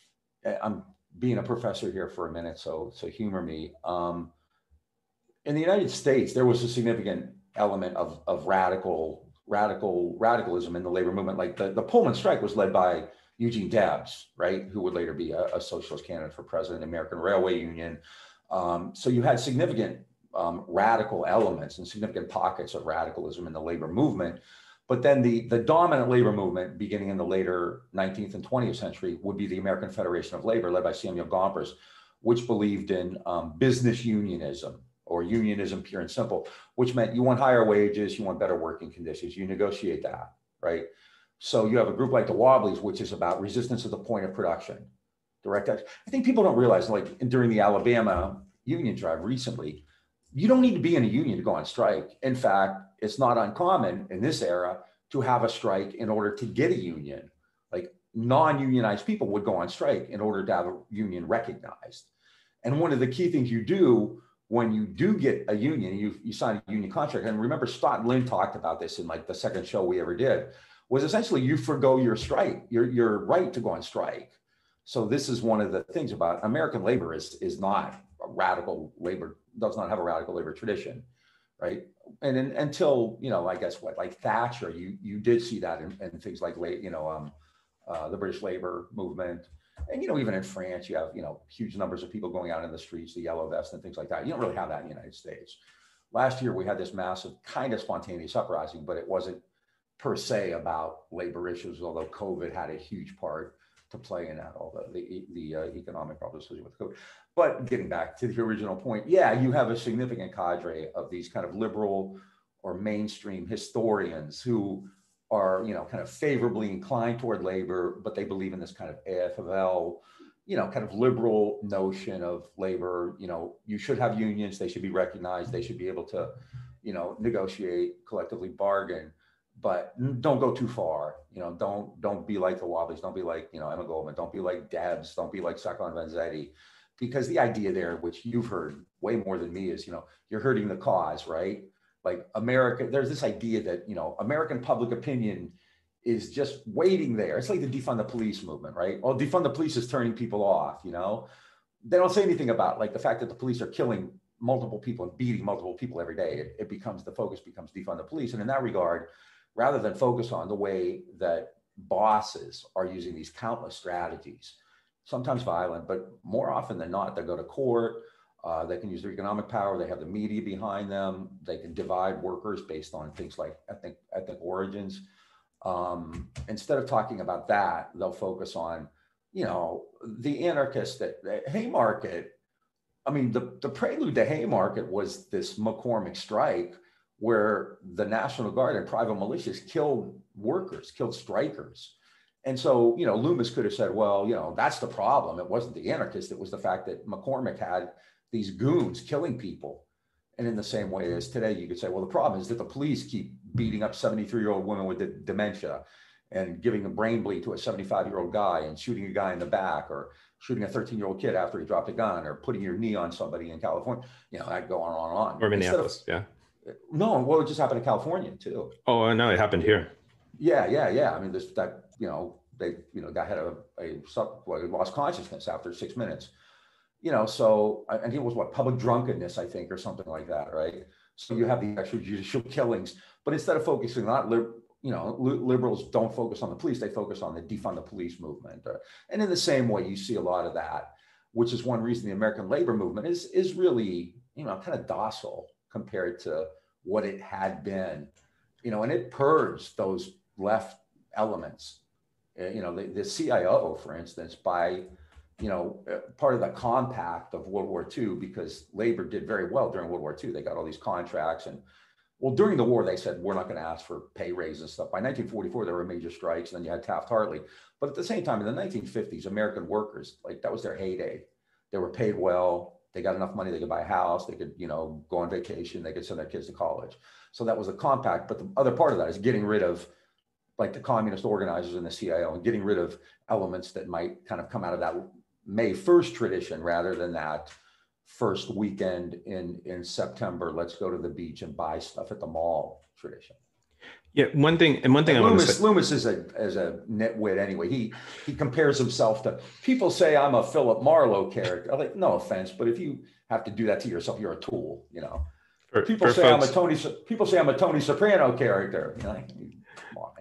C: I'm being a professor here for a minute, so so humor me. Um, in the United States, there was a significant element of, of radical, radical, radicalism in the labor movement. Like the, the Pullman strike was led by Eugene Debs, right, who would later be a, a socialist candidate for president of the American Railway Union. Um, so you had significant Um, radical elements and significant pockets of radicalism in the labor movement. But then the, the dominant labor movement beginning in the later nineteenth and twentieth century would be the American Federation of Labor, led by Samuel Gompers, which believed in um, business unionism, or unionism pure and simple, which meant you want higher wages, you want better working conditions, you negotiate that, right? So you have a group like the Wobblies, which is about resistance at the point of production. Direct action. I think people don't realize, like during the Alabama union drive recently, you don't need to be in a union to go on strike. In fact, it's not uncommon in this era to have a strike in order to get a union. Like non-unionized people would go on strike in order to have a union recognized. And one of the key things you do when you do get a union, you, you sign a union contract, and remember Stott Lynn talked about this in like the second show we ever did, was essentially you forgo your strike, your, your right to go on strike. So this is one of the things about American labor is, is not a radical labor, does not have a radical labor tradition, right? And in, until, you know, I guess what, like Thatcher, you you did see that in, in things like, you know, um, uh, the British labor movement. And, you know, even in France, you have, you know, huge numbers of people going out in the streets, the yellow vest and things like that. You don't really have that in the United States. Last year, we had this massive kind of spontaneous uprising, but it wasn't per se about labor issues, although COVID had a huge part to play in that, all the, the, the uh, economic problems associated with COVID. But getting back to the original point, yeah, you have a significant cadre of these kind of liberal or mainstream historians who are, you know, kind of favorably inclined toward labor, but they believe in this kind of A F L, you know, kind of liberal notion of labor. You know, you should have unions, they should be recognized, they should be able to, you know, negotiate, collectively bargain, but don't go too far. You know, don't don't be like the Wobblies, don't be like, you know, Emma Goldman, don't be like Debs, don't be like Sacco Vanzetti. Because the idea there, which you've heard way more than me, is, you know, you're hurting the cause, right? Like America, there's this idea that, you know, American public opinion is just waiting there. It's like the defund the police movement, right? Well, defund the police is turning people off, you know? They don't say anything about like the fact that the police are killing multiple people and beating multiple people every day. It, it becomes, the focus becomes defund the police. And in that regard, rather than focus on the way that bosses are using these countless strategies sometimes violent, but more often than not, they go to court. Uh, they can use their economic power. They have the media behind them. They can divide workers based on things like ethnic ethnic origins. Um, instead of talking about that, they'll focus on, you know, the anarchists that, that Haymarket. I mean, the, the prelude to Haymarket was this McCormick strike where the National Guard and private militias killed workers, killed strikers. And so, you know, Loomis could have said, well, you know, that's the problem. It wasn't the anarchists. It was the fact that McCormick had these goons killing people. And in the same way as today, you could say, well, the problem is that the police keep beating up seventy-three-year-old women with d- dementia and giving a brain bleed to a seventy-five-year-old guy and shooting a guy in the back or shooting a thirteen-year-old kid after he dropped a gun or putting your knee on somebody in California. You know, that go on and on and on.
B: Or Minneapolis, of, yeah.
C: No, well, it just happened in California too.
B: Oh, I know, it happened here.
C: Yeah, yeah, yeah. I mean, this that, you know, they, you know, guy had a, a sub, well, he lost consciousness after six minutes. You know, so, and he was what, public drunkenness, I think, or something like that, right? So you have the extrajudicial killings, but instead of focusing on, you know, liberals don't focus on the police, they focus on the defund the police movement. And in the same way, you see a lot of that, which is one reason the American labor movement is, is really, you know, kind of docile compared to what it had been, you know, and it purged those left elements. You know, the, the C I O, for instance, by, you know, part of the compact of World War Two, because labor did very well during World War Two. They got all these contracts. And well, during the war, they said, we're not going to ask for pay raises and stuff. By nineteen forty-four, there were major strikes. And then you had Taft-Hartley. But at the same time, in the nineteen fifties, American workers, like that was their heyday. They were paid well. They got enough money. They could buy a house. They could, you know, go on vacation. They could send their kids to college. So that was a compact. But the other part of that is getting rid of like the communist organizers in the C I O and getting rid of elements that might kind of come out of that May first tradition rather than that first weekend in, in September, let's go to the beach and buy stuff at the mall tradition.
B: Yeah, one thing, and one thing and I
C: Loomis,
B: want to say,
C: Loomis is a as a nitwit anyway. He he compares himself to, people say I'm a Philip Marlowe character. I'm like, no offense, but if you have to do that to yourself, you're a tool, you know. For, people for say folks, I'm a Tony people say I'm a Tony Soprano character. You know, come on.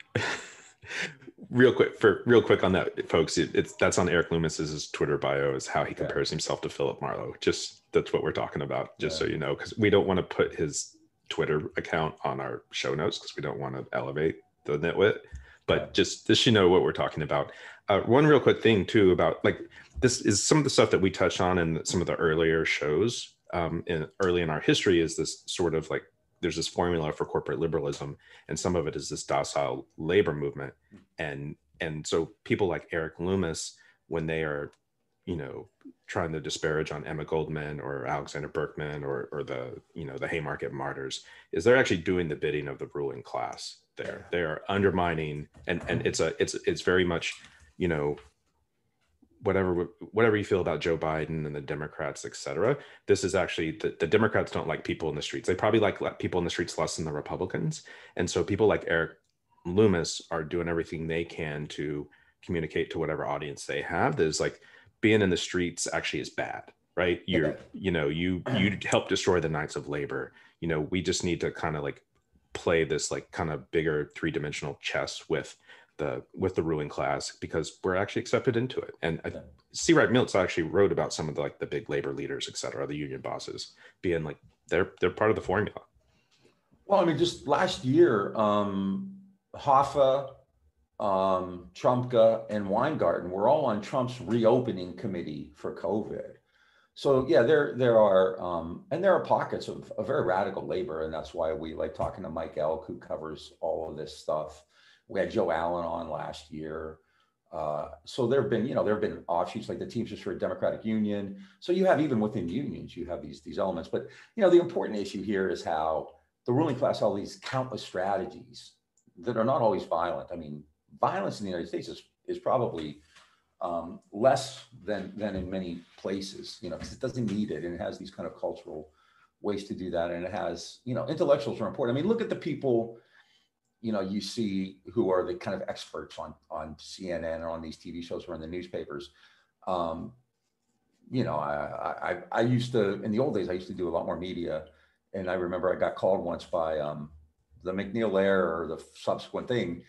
B: Real quick for real quick on that, folks, it, it's that's on Eric Loomis's Twitter bio is how he compares yeah. himself to Philip Marlowe. Just that's what we're talking about, just yeah. so you know, because we don't want to put his Twitter account on our show notes because we don't want to elevate the nitwit, but yeah. just just you know what we're talking about. Uh, one real quick thing too about like this is some of the stuff that we touched on in some of the earlier shows um, in early in our history is this sort of like there's this formula for corporate liberalism, and some of it is this docile labor movement. And and so people like Eric Loomis, when they are, you know, trying to disparage on Emma Goldman or Alexander Berkman or or the, you know, the Haymarket martyrs, is they're actually doing the bidding of the ruling class there. They are undermining, and and it's a it's it's very much, you know, whatever whatever you feel about Joe Biden and the Democrats, et cetera, this is actually, the, the Democrats don't like people in the streets. They probably like people in the streets less than the Republicans. And so people like Eric Loomis are doing everything they can to communicate to whatever audience they have. There's like being in the streets actually is bad, right? You're, you know, you you help destroy the Knights of Labor. You know, we just need to kind of like play this like kind of bigger three-dimensional chess with the with the ruling class because we're actually accepted into it. And I, C. Wright Mills actually wrote about some of the like the big labor leaders, et cetera, the union bosses being like they're they're part of the formula.
C: Well, I mean, just last year, um, Hoffa, um, Trumka, and Weingarten were all on Trump's reopening committee for COVID. So yeah, there there are um, and there are pockets of, of very radical labor, and that's why we like talking to Mike Elk, who covers all of this stuff. We had Joe Allen on last year. Uh, so there have been, you know, there have been offshoots like the Teamsters for a Democratic Union. So you have, even within unions, you have these, these elements. But, you know, the important issue here is how the ruling class, all these countless strategies that are not always violent. I mean, violence in the United States is, is probably um, less than, than in many places, you know, because it doesn't need it. And it has these kind of cultural ways to do that. And it has, you know, intellectuals are important. I mean, look at the people, you know, you see who are the kind of experts on, on C N N or on these T V shows or in the newspapers. Um, you know, I, I, I used to, in the old days, I used to do a lot more media. And I remember I got called once by um, the MacNeil Lehrer or the subsequent thing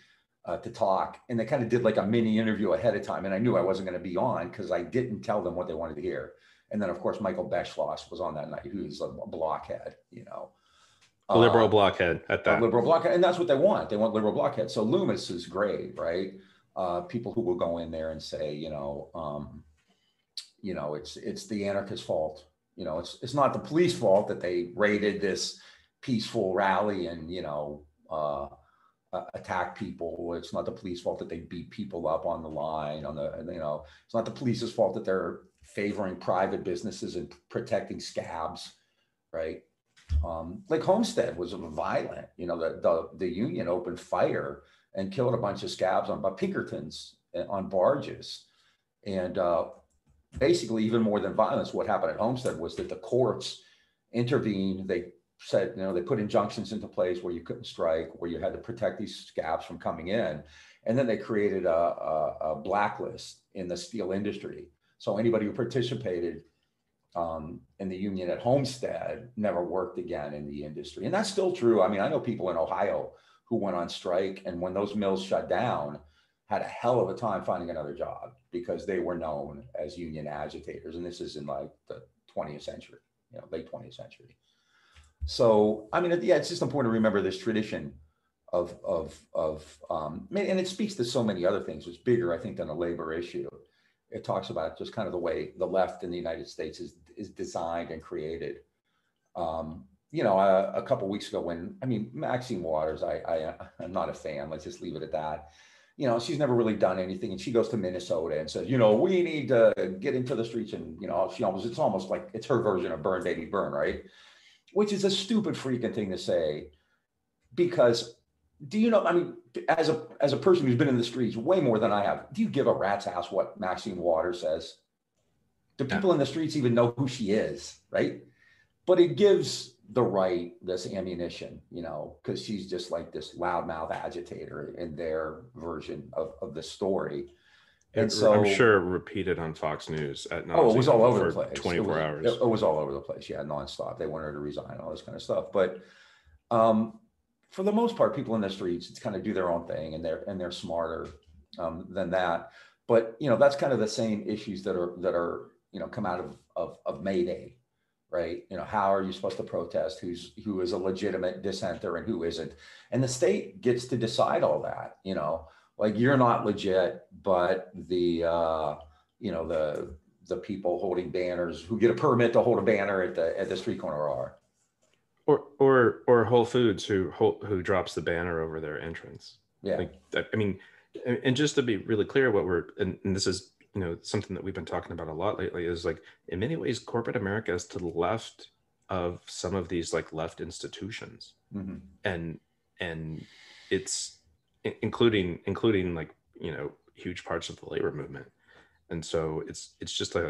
C: uh, to talk, and they kind of did like a mini interview ahead of time. And I knew I wasn't going to be on because I didn't tell them what they wanted to hear. And then of course, Michael Beschloss was on that night, who's a blockhead, you know.
B: A liberal
C: uh,
B: blockhead at that.
C: A liberal blockhead. And that's what they want. They want liberal blockhead. So Loomis is great, right? Uh, people who will go in there and say, you know, um, you know, it's it's the anarchist fault. You know, it's it's not the police fault that they raided this peaceful rally and, you know, uh, uh, attack people. It's not the police fault that they beat people up on the line, on the, you know, it's not the police's fault that they're favoring private businesses and protecting scabs, right? Um, like Homestead was violent, you know, the, the, the union opened fire and killed a bunch of scabs on, but Pinkertons on barges. And uh, basically even more than violence, what happened at Homestead was that the courts intervened. They said, you know, they put injunctions into place where you couldn't strike, where you had to protect these scabs from coming in. And then they created a, a, a blacklist in the steel industry. So anybody who participated um, in the union at Homestead never worked again in the industry. And that's still true. I mean, I know people in Ohio who went on strike, and when those mills shut down, had a hell of a time finding another job because they were known as union agitators. And this is in like the twentieth century, you know, late twentieth century. So, I mean, yeah, it's just important to remember this tradition of, of, of um, and it speaks to so many other things. It's bigger, I think, than a labor issue. It talks about just kind of the way the left in the United States is, is designed and created. Um, you know, a, a couple of weeks ago when, I mean, Maxine Waters, I, I, I'm not a fan, let's just leave it at that. You know, she's never really done anything. And she goes to Minnesota and says, you know, we need to get into the streets. And, you know, she almost, it's almost like it's her version of burn, baby, burn, right? Which is a stupid freaking thing to say, because do you know, I mean, as a, as a person who's been in the streets way more than I have, do you give a rat's ass what Maxine Waters says? Do people in the streets even know who she is, right? But it gives the right this ammunition, you know, because she's just like this loudmouth agitator in their version of, of the story. And
B: it,
C: so
B: I'm sure repeated on Fox News at
C: oh, it was all over the place.
B: twenty-four
C: it was,
B: hours.
C: It, it was all over the place. Yeah, nonstop. They wanted her to resign, all this kind of stuff. But um, for the most part, people in the streets, it's kind of do their own thing, and they're and they're smarter um, than that. But you know, that's kind of the same issues that are that are you know come out of of, of May Day. Right? You know, how are you supposed to protest? Who's who is a legitimate dissenter and who isn't? And the state gets to decide all that. You know, like you're not legit, but the uh, you know the the people holding banners who get a permit to hold a banner at the at the street corner are.
B: Or or or Whole Foods who who drops the banner over their entrance.
C: Yeah.
B: Like I mean, and just to be really clear, what we're and, and this is. You know, something that we've been talking about a lot lately is like, in many ways, corporate America is to the left of some of these like left institutions, mm-hmm. and and it's including including like you know huge parts of the labor movement, and so it's it's just a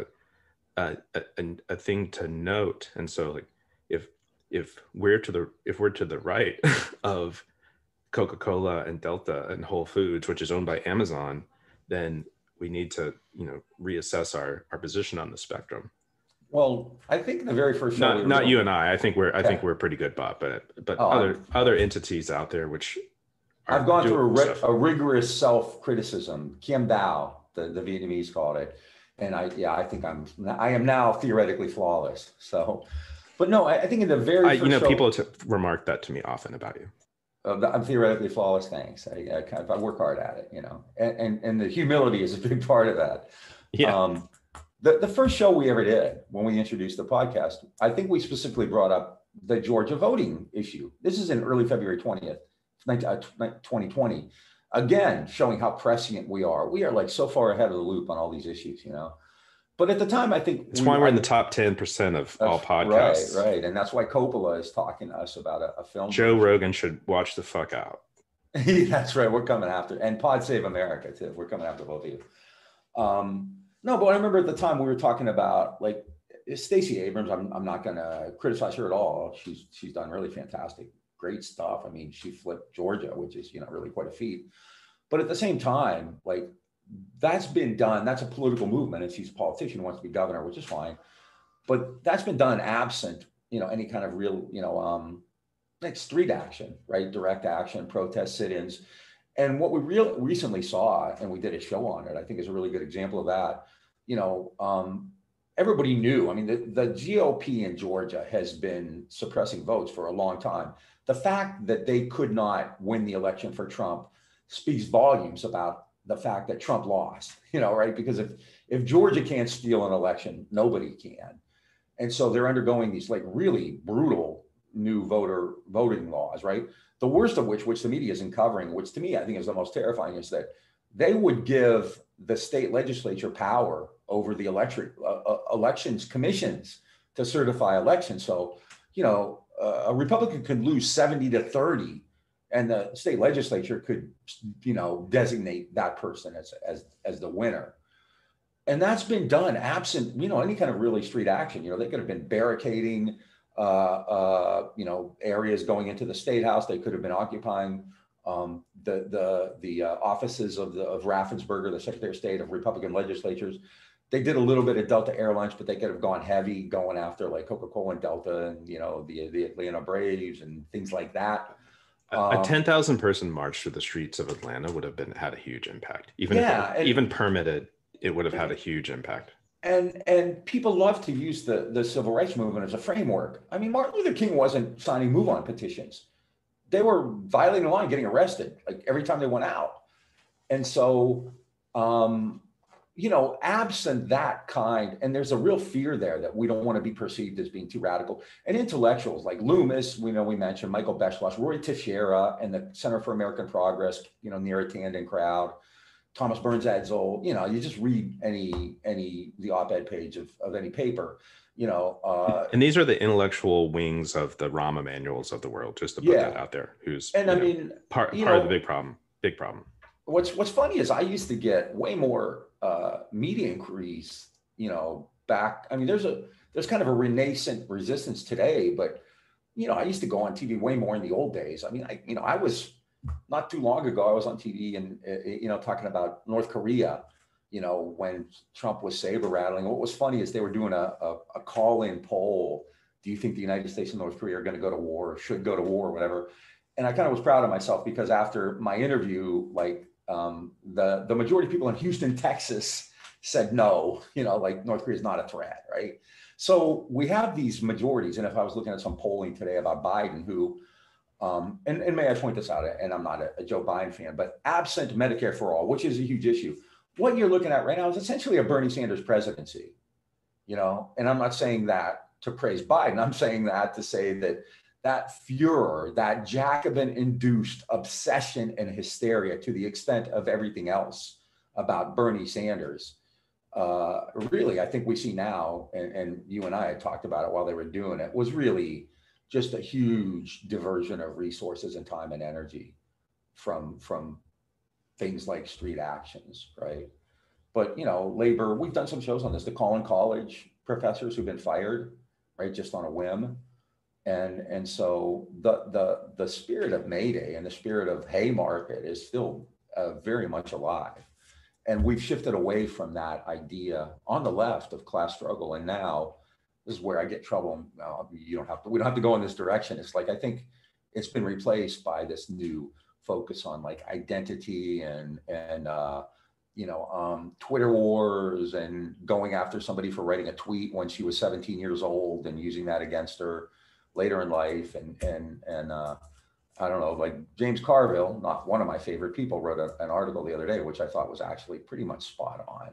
B: a, a, a thing to note. And so like if if we're to the if we're to the right of Coca-Cola and Delta and Whole Foods, which is owned by Amazon, then we need to, you know, reassess our, our position on the spectrum.
C: Well, I think the very first show
B: not,
C: we
B: not
C: doing,
B: you and I. I think we're I
C: yeah.
B: think we're pretty good, Bob. But but
C: oh,
B: other
C: I'm,
B: other entities out there which
C: I've gone through a, ri- a rigorous self-criticism. Kim Bao, the, the Vietnamese called it, and I yeah I think I'm I am now theoretically flawless. So, but no, I, I think in the very
B: I,
C: first
B: you know
C: show,
B: people t- remark that to me often about you.
C: I'm theoretically flawless. Thanks. I, I kind of I work hard at it, you know, and, and and the humility is a big part of that.
B: Yeah.
C: Um, the the first show we ever did when we introduced the podcast, I think we specifically brought up the Georgia voting issue. This is in early February twentieth, twenty twenty. Again, showing how prescient we are. We are like so far ahead of the loop on all these issues, you know. But at the time, I think
B: it's we, why we're I, in the top ten percent of all podcasts.
C: Right, right. And that's why Coppola is talking to us about a, a film.
B: Joe version. Rogan should watch the fuck out.
C: That's right. We're coming after, and Pod Save America too. We're coming after both of you. Um, no, but I remember at the time we were talking about like Stacey Abrams. I'm, I'm not going to criticize her at all. She's, she's done really fantastic, great stuff. I mean, she flipped Georgia, which is, you know, really quite a feat. But at the same time, like, that's been done. That's a political movement, and she's a politician who wants to be governor, which is fine. But that's been done absent, you know, any kind of real, you know, um, like street action, right? Direct action, protest, sit-ins. And what we real recently saw, and we did a show on it, I think is a really good example of that. You know, um, everybody knew. I mean, the, the G O P in Georgia has been suppressing votes for a long time. The fact that they could not win the election for Trump speaks volumes about the fact that Trump lost, you know, right? Because if, if Georgia can't steal an election, nobody can. And so they're undergoing these like really brutal new voter voting laws, right? The worst of which, which the media isn't covering, which to me I think is the most terrifying, is that they would give the state legislature power over the electric uh, uh, elections commissions to certify elections. So, you know, uh, a Republican could lose seventy to thirty, and the state legislature could, you know, designate that person as as as the winner. And that's been done absent, you know, any kind of really street action. You know, they could have been barricading Uh, uh, you know, areas going into the state house. They could have been occupying um, the the the uh, offices of the of Raffensperger, the Secretary of State, of Republican legislatures. They did a little bit of Delta Airlines, but they could have gone heavy, going after like Coca-Cola and Delta, and you know the the Atlanta Braves and things like that.
B: Um, a ten thousand person march through the streets of Atlanta would have been had a huge impact. Even
C: yeah,
B: if it,
C: and,
B: even permitted, it would have had a huge impact.
C: And and people love to use the, the civil rights movement as a framework. I mean, Martin Luther King wasn't signing move on petitions. They were violating the law and getting arrested like every time they went out. And so, um, you know, absent that kind, and there's a real fear there that we don't want to be perceived as being too radical. And intellectuals like Loomis, we know we mentioned Michael Beschloss, Roy Teixeira, and the Center for American Progress, you know, Neera Tanden crowd, Thomas Burns Edsel, you know, you just read any any the op-ed page of, of any paper, you know. Uh,
B: and these are the intellectual wings of the Rahm Emanuels of the world, just to put
C: yeah.
B: that out there. Who's
C: and I
B: know,
C: mean
B: part part
C: know,
B: of the big problem. Big problem.
C: What's what's funny is I used to get way more uh, media inquiries, you know, back. I mean, there's a there's kind of a renascent resistance today, but you know, I used to go on T V way more in the old days. I mean, I you know, I was. Not too long ago, I was on T V and, uh, you know, talking about North Korea, you know, when Trump was saber rattling. What was funny is they were doing a, a, a call-in poll. Do you think the United States and North Korea are going to go to war, or should go to war, or whatever? And I kind of was proud of myself because after my interview, like um, the, the majority of people in Houston, Texas said no, you know, like North Korea is not a threat, right? So we have these majorities. And if I was looking at some polling today about Biden, who, Um, and, and may I point this out, and I'm not a, a Joe Biden fan, but absent Medicare for all, which is a huge issue, what you're looking at right now is essentially a Bernie Sanders presidency, you know, and I'm not saying that to praise Biden. I'm saying that to say that that furor, that Jacobin-induced obsession and hysteria to the extent of everything else about Bernie Sanders, uh, really, I think we see now, and, and you and I had talked about it while they were doing it, was really just a huge diversion of resources and time and energy from, from things like street actions, right? But, you know, labor, we've done some shows on this, the Collin College professors who've been fired, right, just on a whim. And, and so the, the, the spirit of May Day and the spirit of Haymarket is still uh, very much alive. And we've shifted away from that idea on the left of class struggle. And now, this is where I get trouble. Uh, you don't have to, we don't have to go in this direction. It's like, I think it's been replaced by this new focus on like identity and, and uh, you know, um, Twitter wars and going after somebody for writing a tweet when she was seventeen years old and using that against her later in life. And, and, and uh, I don't know, like James Carville, not one of my favorite people, wrote a, an article the other day, which I thought was actually pretty much spot on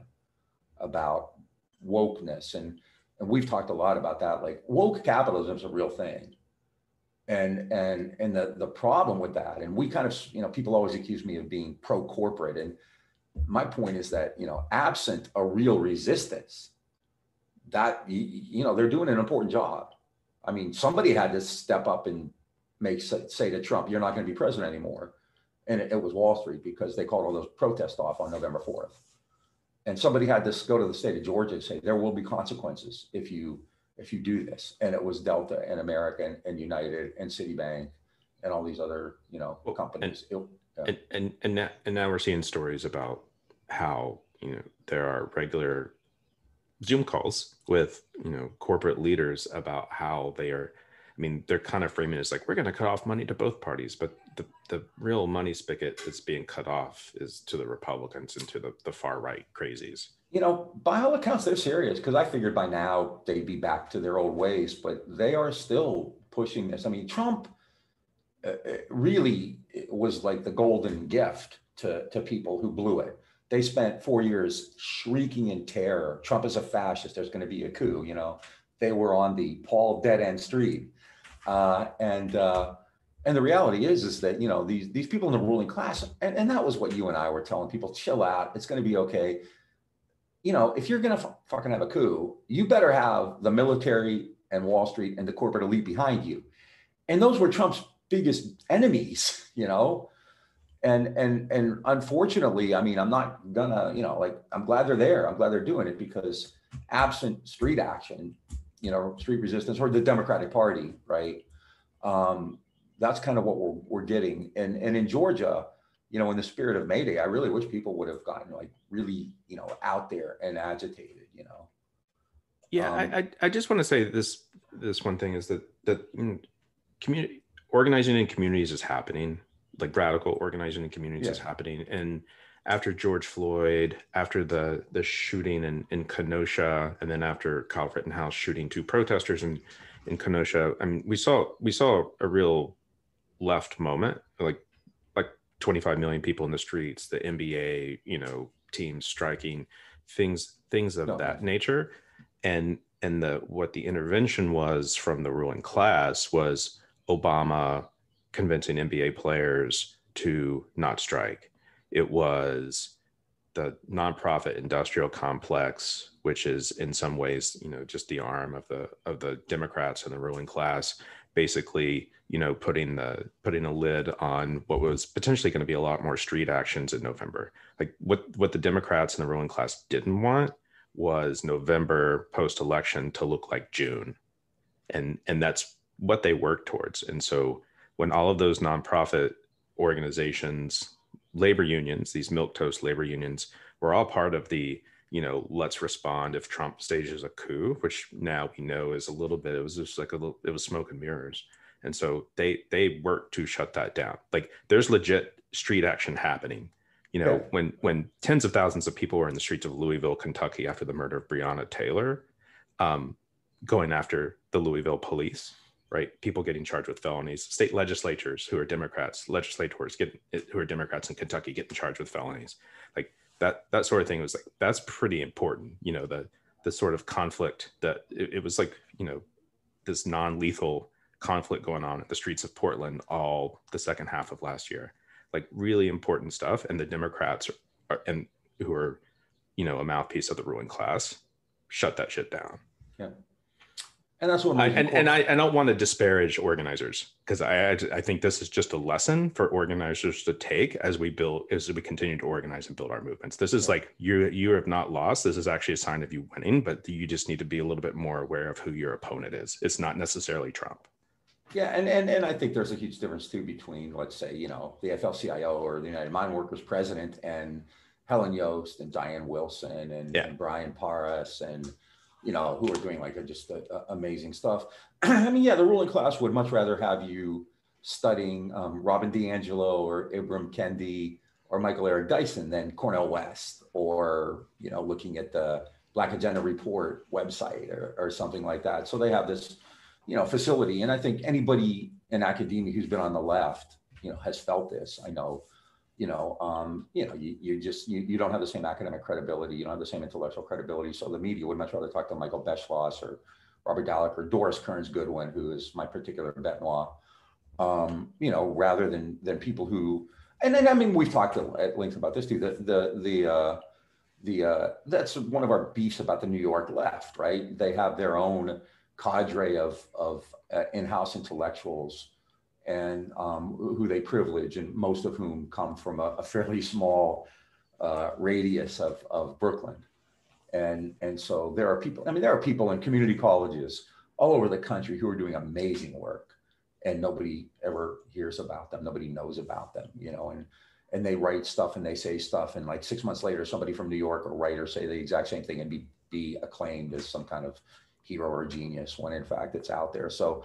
C: about wokeness. And, And we've talked a lot about that. Like woke capitalism is a real thing. And, and, and the, the problem with that, and we kind of, you know, people always accuse me of being pro-corporate. And my point is that, you know, absent a real resistance, that, you know, they're doing an important job. I mean, somebody had to step up and make, say to Trump, you're not going to be president anymore. And it, it was Wall Street, because they called all those protests off on November fourth. And somebody had to go to the state of Georgia and say, there will be consequences if you if you do this. And it was Delta and American and United and Citibank and all these other, you know, well, companies.
B: And,
C: it, yeah.
B: and, and, and, now, and now we're seeing stories about how, you know, there are regular Zoom calls with, you know, corporate leaders about how they are I mean, they're kind of framing it as like, we're going to cut off money to both parties, but the, the real money spigot that's being cut off is to the Republicans and to the, the far right crazies.
C: You know, by all accounts, they're serious, because I figured by now they'd be back to their old ways, but they are still pushing this. I mean, Trump uh, really was like the golden gift to, to people who blew it. They spent four years shrieking in terror. Trump is a fascist. There's going to be a coup. You know, they were on the Paul dead end street. Uh, and uh, and the reality is, is that, you know, these these people in the ruling class, and, and that was what you and I were telling people, chill out. It's going to be okay. You know, if you're going to f- fucking have a coup, you better have the military and Wall Street and the corporate elite behind you. And those were Trump's biggest enemies, you know. And and and unfortunately, I mean, I'm not gonna, you know, like, I'm glad they're there. I'm glad they're doing it, because absent street action, you know, street resistance, or the Democratic Party, right? Um, that's kind of what we're we're getting. And and in Georgia, you know, in the spirit of May Day, I really wish people would have gotten like really, you know, out there and agitated, you know.
B: Yeah, um, I, I I just want to say this this one thing is that that you know, community organizing in communities is happening. Like radical organizing in communities yeah. is happening. And after George Floyd, after the the shooting in, in Kenosha, and then after Kyle Rittenhouse shooting two protesters in, in Kenosha, I mean, we saw we saw a real left moment, like like twenty-five million people in the streets, the N B A, you know, teams striking, things things of no. that nature. And and the what the intervention was from the ruling class was Obama convincing N B A players to not strike. It was the nonprofit industrial complex, which is in some ways, you know, just the arm of the of the Democrats and the ruling class, basically, you know, putting the putting a lid on what was potentially going to be a lot more street actions in November. Like what what the Democrats and the ruling class didn't want was November post-election to look like June, and and that's what they worked towards. And so when all of those nonprofit organizations, labor unions, these milquetoast labor unions, were all part of the, you know, let's respond if Trump stages a coup, which now we know is a little bit, it was just like a little, it was smoke and mirrors. And so they they worked to shut that down. Like there's legit street action happening. You know, yeah. when when tens of thousands of people were in the streets of Louisville, Kentucky after the murder of Breonna Taylor, um, going after the Louisville police. Right, people getting charged with felonies, state legislatures who are Democrats, legislators get who are Democrats in Kentucky getting charged with felonies, like that. That sort of thing was like that's pretty important. You know, the the sort of conflict that it, it was like, you know, this non-lethal conflict going on in the streets of Portland all the second half of last year, like really important stuff. And the Democrats are, and who are, you know, a mouthpiece of the ruling class, shut that shit down.
C: Yeah. And that's what
B: I, and, and I, I don't want to disparage organizers, because I I think this is just a lesson for organizers to take as we build as we continue to organize and build our movements. This is yeah. like you you have not lost. This is actually a sign of you winning, but you just need to be a little bit more aware of who your opponent is. It's not necessarily Trump.
C: Yeah, and and and I think there's a huge difference too between, let's say, you know, the F L C I O or the United Mine Workers president and Helen Yost and Diane Wilson and, yeah. and Brian Paras and, you know, who are doing like a, just a, a amazing stuff. I mean, yeah, the ruling class would much rather have you studying um, Robin DiAngelo or Ibram Kendi or Michael Eric Dyson than Cornel West, or, you know, looking at the Black Agenda Report website or, or something like that. So they have this, you know, facility. And I think anybody in academia who's been on the left, you know, has felt this. I know, you know, um, you know, you, you just, you, you don't have the same academic credibility. You don't have the same intellectual credibility. So the media would much rather talk to Michael Beschloss or Robert Dallek or Doris Kearns Goodwin, who is my particular bête noire, um, you know, rather than, than people who, and then, I mean, we've talked at length about this too, the, the, the, uh, the, uh, that's one of our beefs about the New York left, right? They have their own cadre of, of uh, in-house intellectuals and um, who they privilege, and most of whom come from a, a fairly small uh, radius of, of Brooklyn. And, and so there are people, I mean, there are people in community colleges all over the country who are doing amazing work, and nobody ever hears about them. Nobody knows about them, you know, and, and they write stuff and they say stuff. And like six months later, somebody from New York or writer say the exact same thing and be, be acclaimed as some kind of hero or genius, when in fact it's out there. So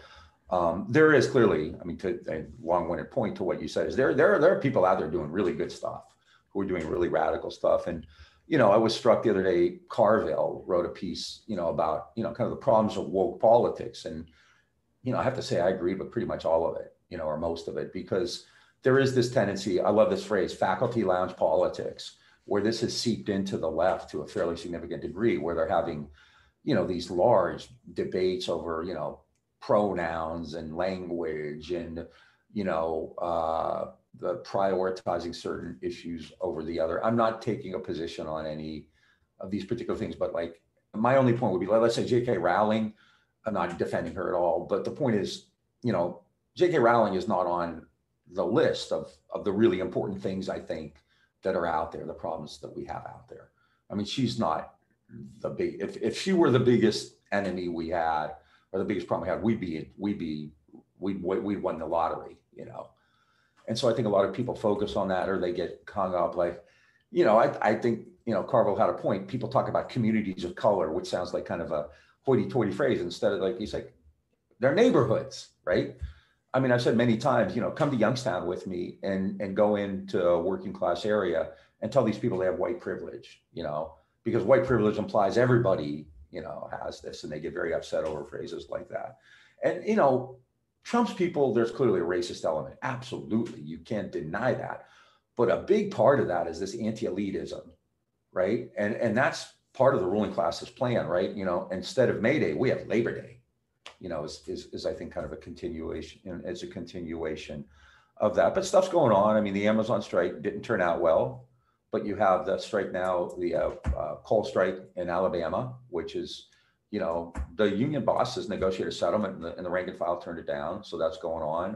C: Um, there is clearly, I mean, to a long-winded point to what you said is there, there, there are people out there doing really good stuff, who are doing really radical stuff. And, you know, I was struck the other day, Carville wrote a piece, you know, about, you know, kind of the problems of woke politics. And, you know, I have to say, I agreed with pretty much all of it, you know, or most of it, because there is this tendency, I love this phrase, faculty lounge politics, where this has seeped into the left to a fairly significant degree, where they're having, you know, these large debates over, you know, pronouns and language and, you know, uh, the prioritizing certain issues over the other. I'm not taking a position on any of these particular things, but like my only point would be, let's say J K Rowling, I'm not defending her at all, but the point is, you know, J K Rowling is not on the list of, of the really important things, I think, that are out there, the problems that we have out there. I mean, she's not the big, if, if she were the biggest enemy we had, or the biggest problem we had, we'd be, we'd be, we'd, we'd won the lottery, you know? And so I think a lot of people focus on that, or they get hung up like, you know, I, I think, you know, Carville had a point. People talk about communities of color, which sounds like kind of a hoity-toity phrase, instead of like, he's like, they're neighborhoods, right? I mean, I've said many times, you know, come to Youngstown with me and, and go into a working class area and tell these people they have white privilege, you know, because white privilege implies everybody, you know, has this, and they get very upset over phrases like that. And, you know, Trump's people, there's clearly a racist element. Absolutely. You can't deny that. But a big part of that is this anti-elitism, right? And, and that's part of the ruling class's plan, right? You know, instead of May Day, we have Labor Day, you know, is, is, is I think kind of a continuation, it's a continuation of that. But stuff's going on. I mean, the Amazon strike didn't turn out well, but you have the strike now, the uh, uh, coal strike in Alabama, which is, you know, the union bosses negotiated a settlement and the, and the rank and file turned it down. So that's going on.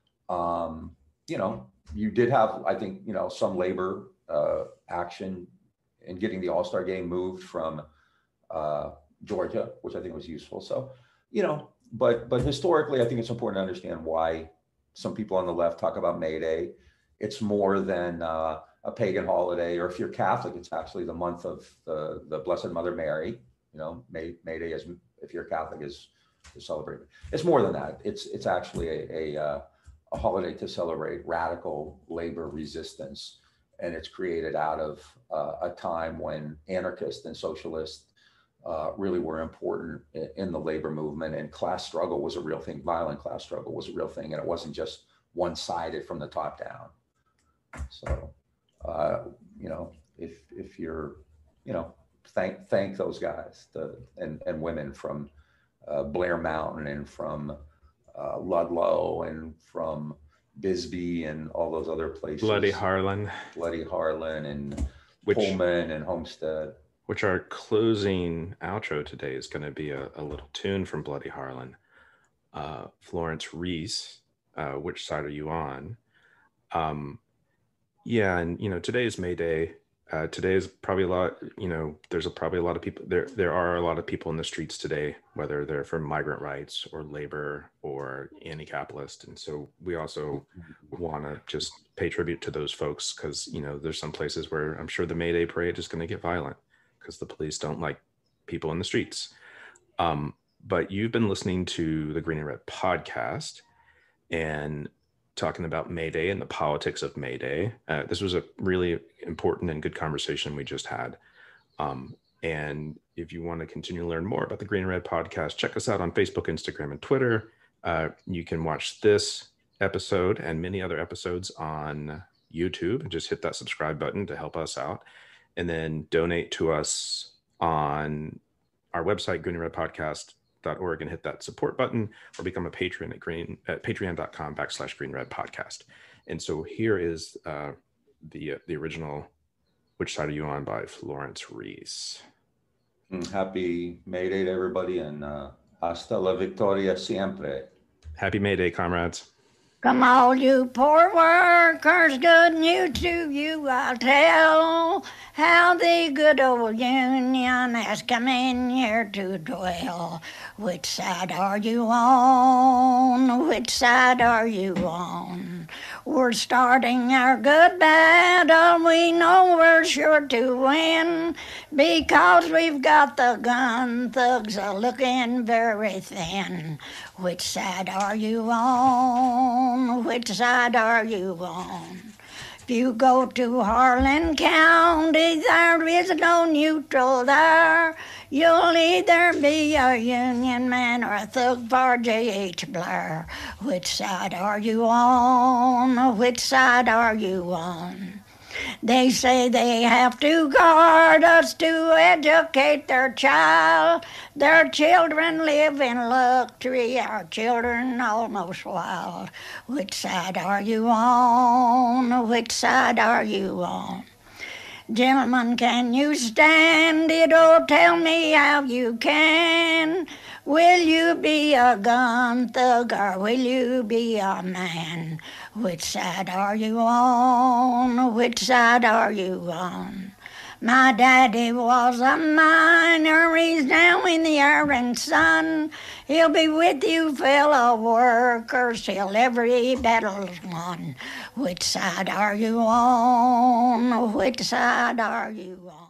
C: Um, you know, you did have, I think, you know, some labor uh, action in getting the All-Star game moved from uh, Georgia, which I think was useful. So, you know, but but historically, I think it's important to understand why some people on the left talk about May Day. It's more than uh, a pagan holiday, or if you're Catholic, it's actually the month of the, the Blessed Mother Mary. You know, May May Day is, if you're Catholic, is to celebrate. It's more than that. It's it's actually a a, uh, a holiday to celebrate radical labor resistance, and it's created out of uh, a time when anarchists and socialists uh, really were important in, in the labor movement, and class struggle was a real thing. Violent class struggle was a real thing, and it wasn't just one-sided from the top down. So, uh, you know, if if you're, you know, thank thank those guys, the, and and women from uh, Blair Mountain and from uh, Ludlow and from Bisbee and all those other places.
B: Bloody Harlan.
C: Bloody Harlan and
B: which,
C: Pullman and Homestead.
B: Which our closing outro today is going to be a, a little tune from Bloody Harlan. Uh, Florence Reese, uh, Which Side Are You On? Um, yeah, and you know, today is May Day. Uh, today is probably a lot, you know, there's a, probably a lot of people, there There are a lot of people in the streets today, whether they're for migrant rights or labor or anti-capitalist. And so we also want to just pay tribute to those folks, because, you know, there's some places where I'm sure the May Day parade is going to get violent because the police don't like people in the streets. Um, but you've been listening to the Green and Red podcast and talking about May Day and the politics of May Day. Uh, this was a really important and good conversation we just had. Um, and if you want to continue to learn more about the Green and Red podcast, check us out on Facebook, Instagram, and Twitter. Uh, you can watch this episode and many other episodes on YouTube, and just hit that subscribe button to help us out. And then donate to us on our website, green and red podcast dot org, and hit that support button, or become a patron at green at patreon.com backslash green red podcast. And so here is uh, the uh, the original Which Side Are You On by Florence Reese.
C: Happy May Day to everybody, and uh, hasta la victoria siempre.
B: Happy May Day, comrades.
D: Come all you poor workers, good news to you I'll tell, how the good old Union has come in here to dwell. Which side are you on? Which side are you on? We're starting our good battle, we know we're sure to win, because we've got the gun thugs a looking very thin. Which side are you on? Which side are you on? If you go to Harlan County, there is no neutral there. You'll either be a Union man or a thug for J H Blair. Which side are you on? Which side are you on? They say they have to guard us to educate their child. Their children live in luxury, our children almost wild. Which side are you on? Which side are you on? Gentlemen, can you stand it? Oh, tell me how you can. Will you be a gun thug or will you be a man? Which side are you on? Which side are you on? My daddy was a miner, he's now in the iron sun. He'll be with you fellow workers till every battle's won. Which side are you on? Which side are you on?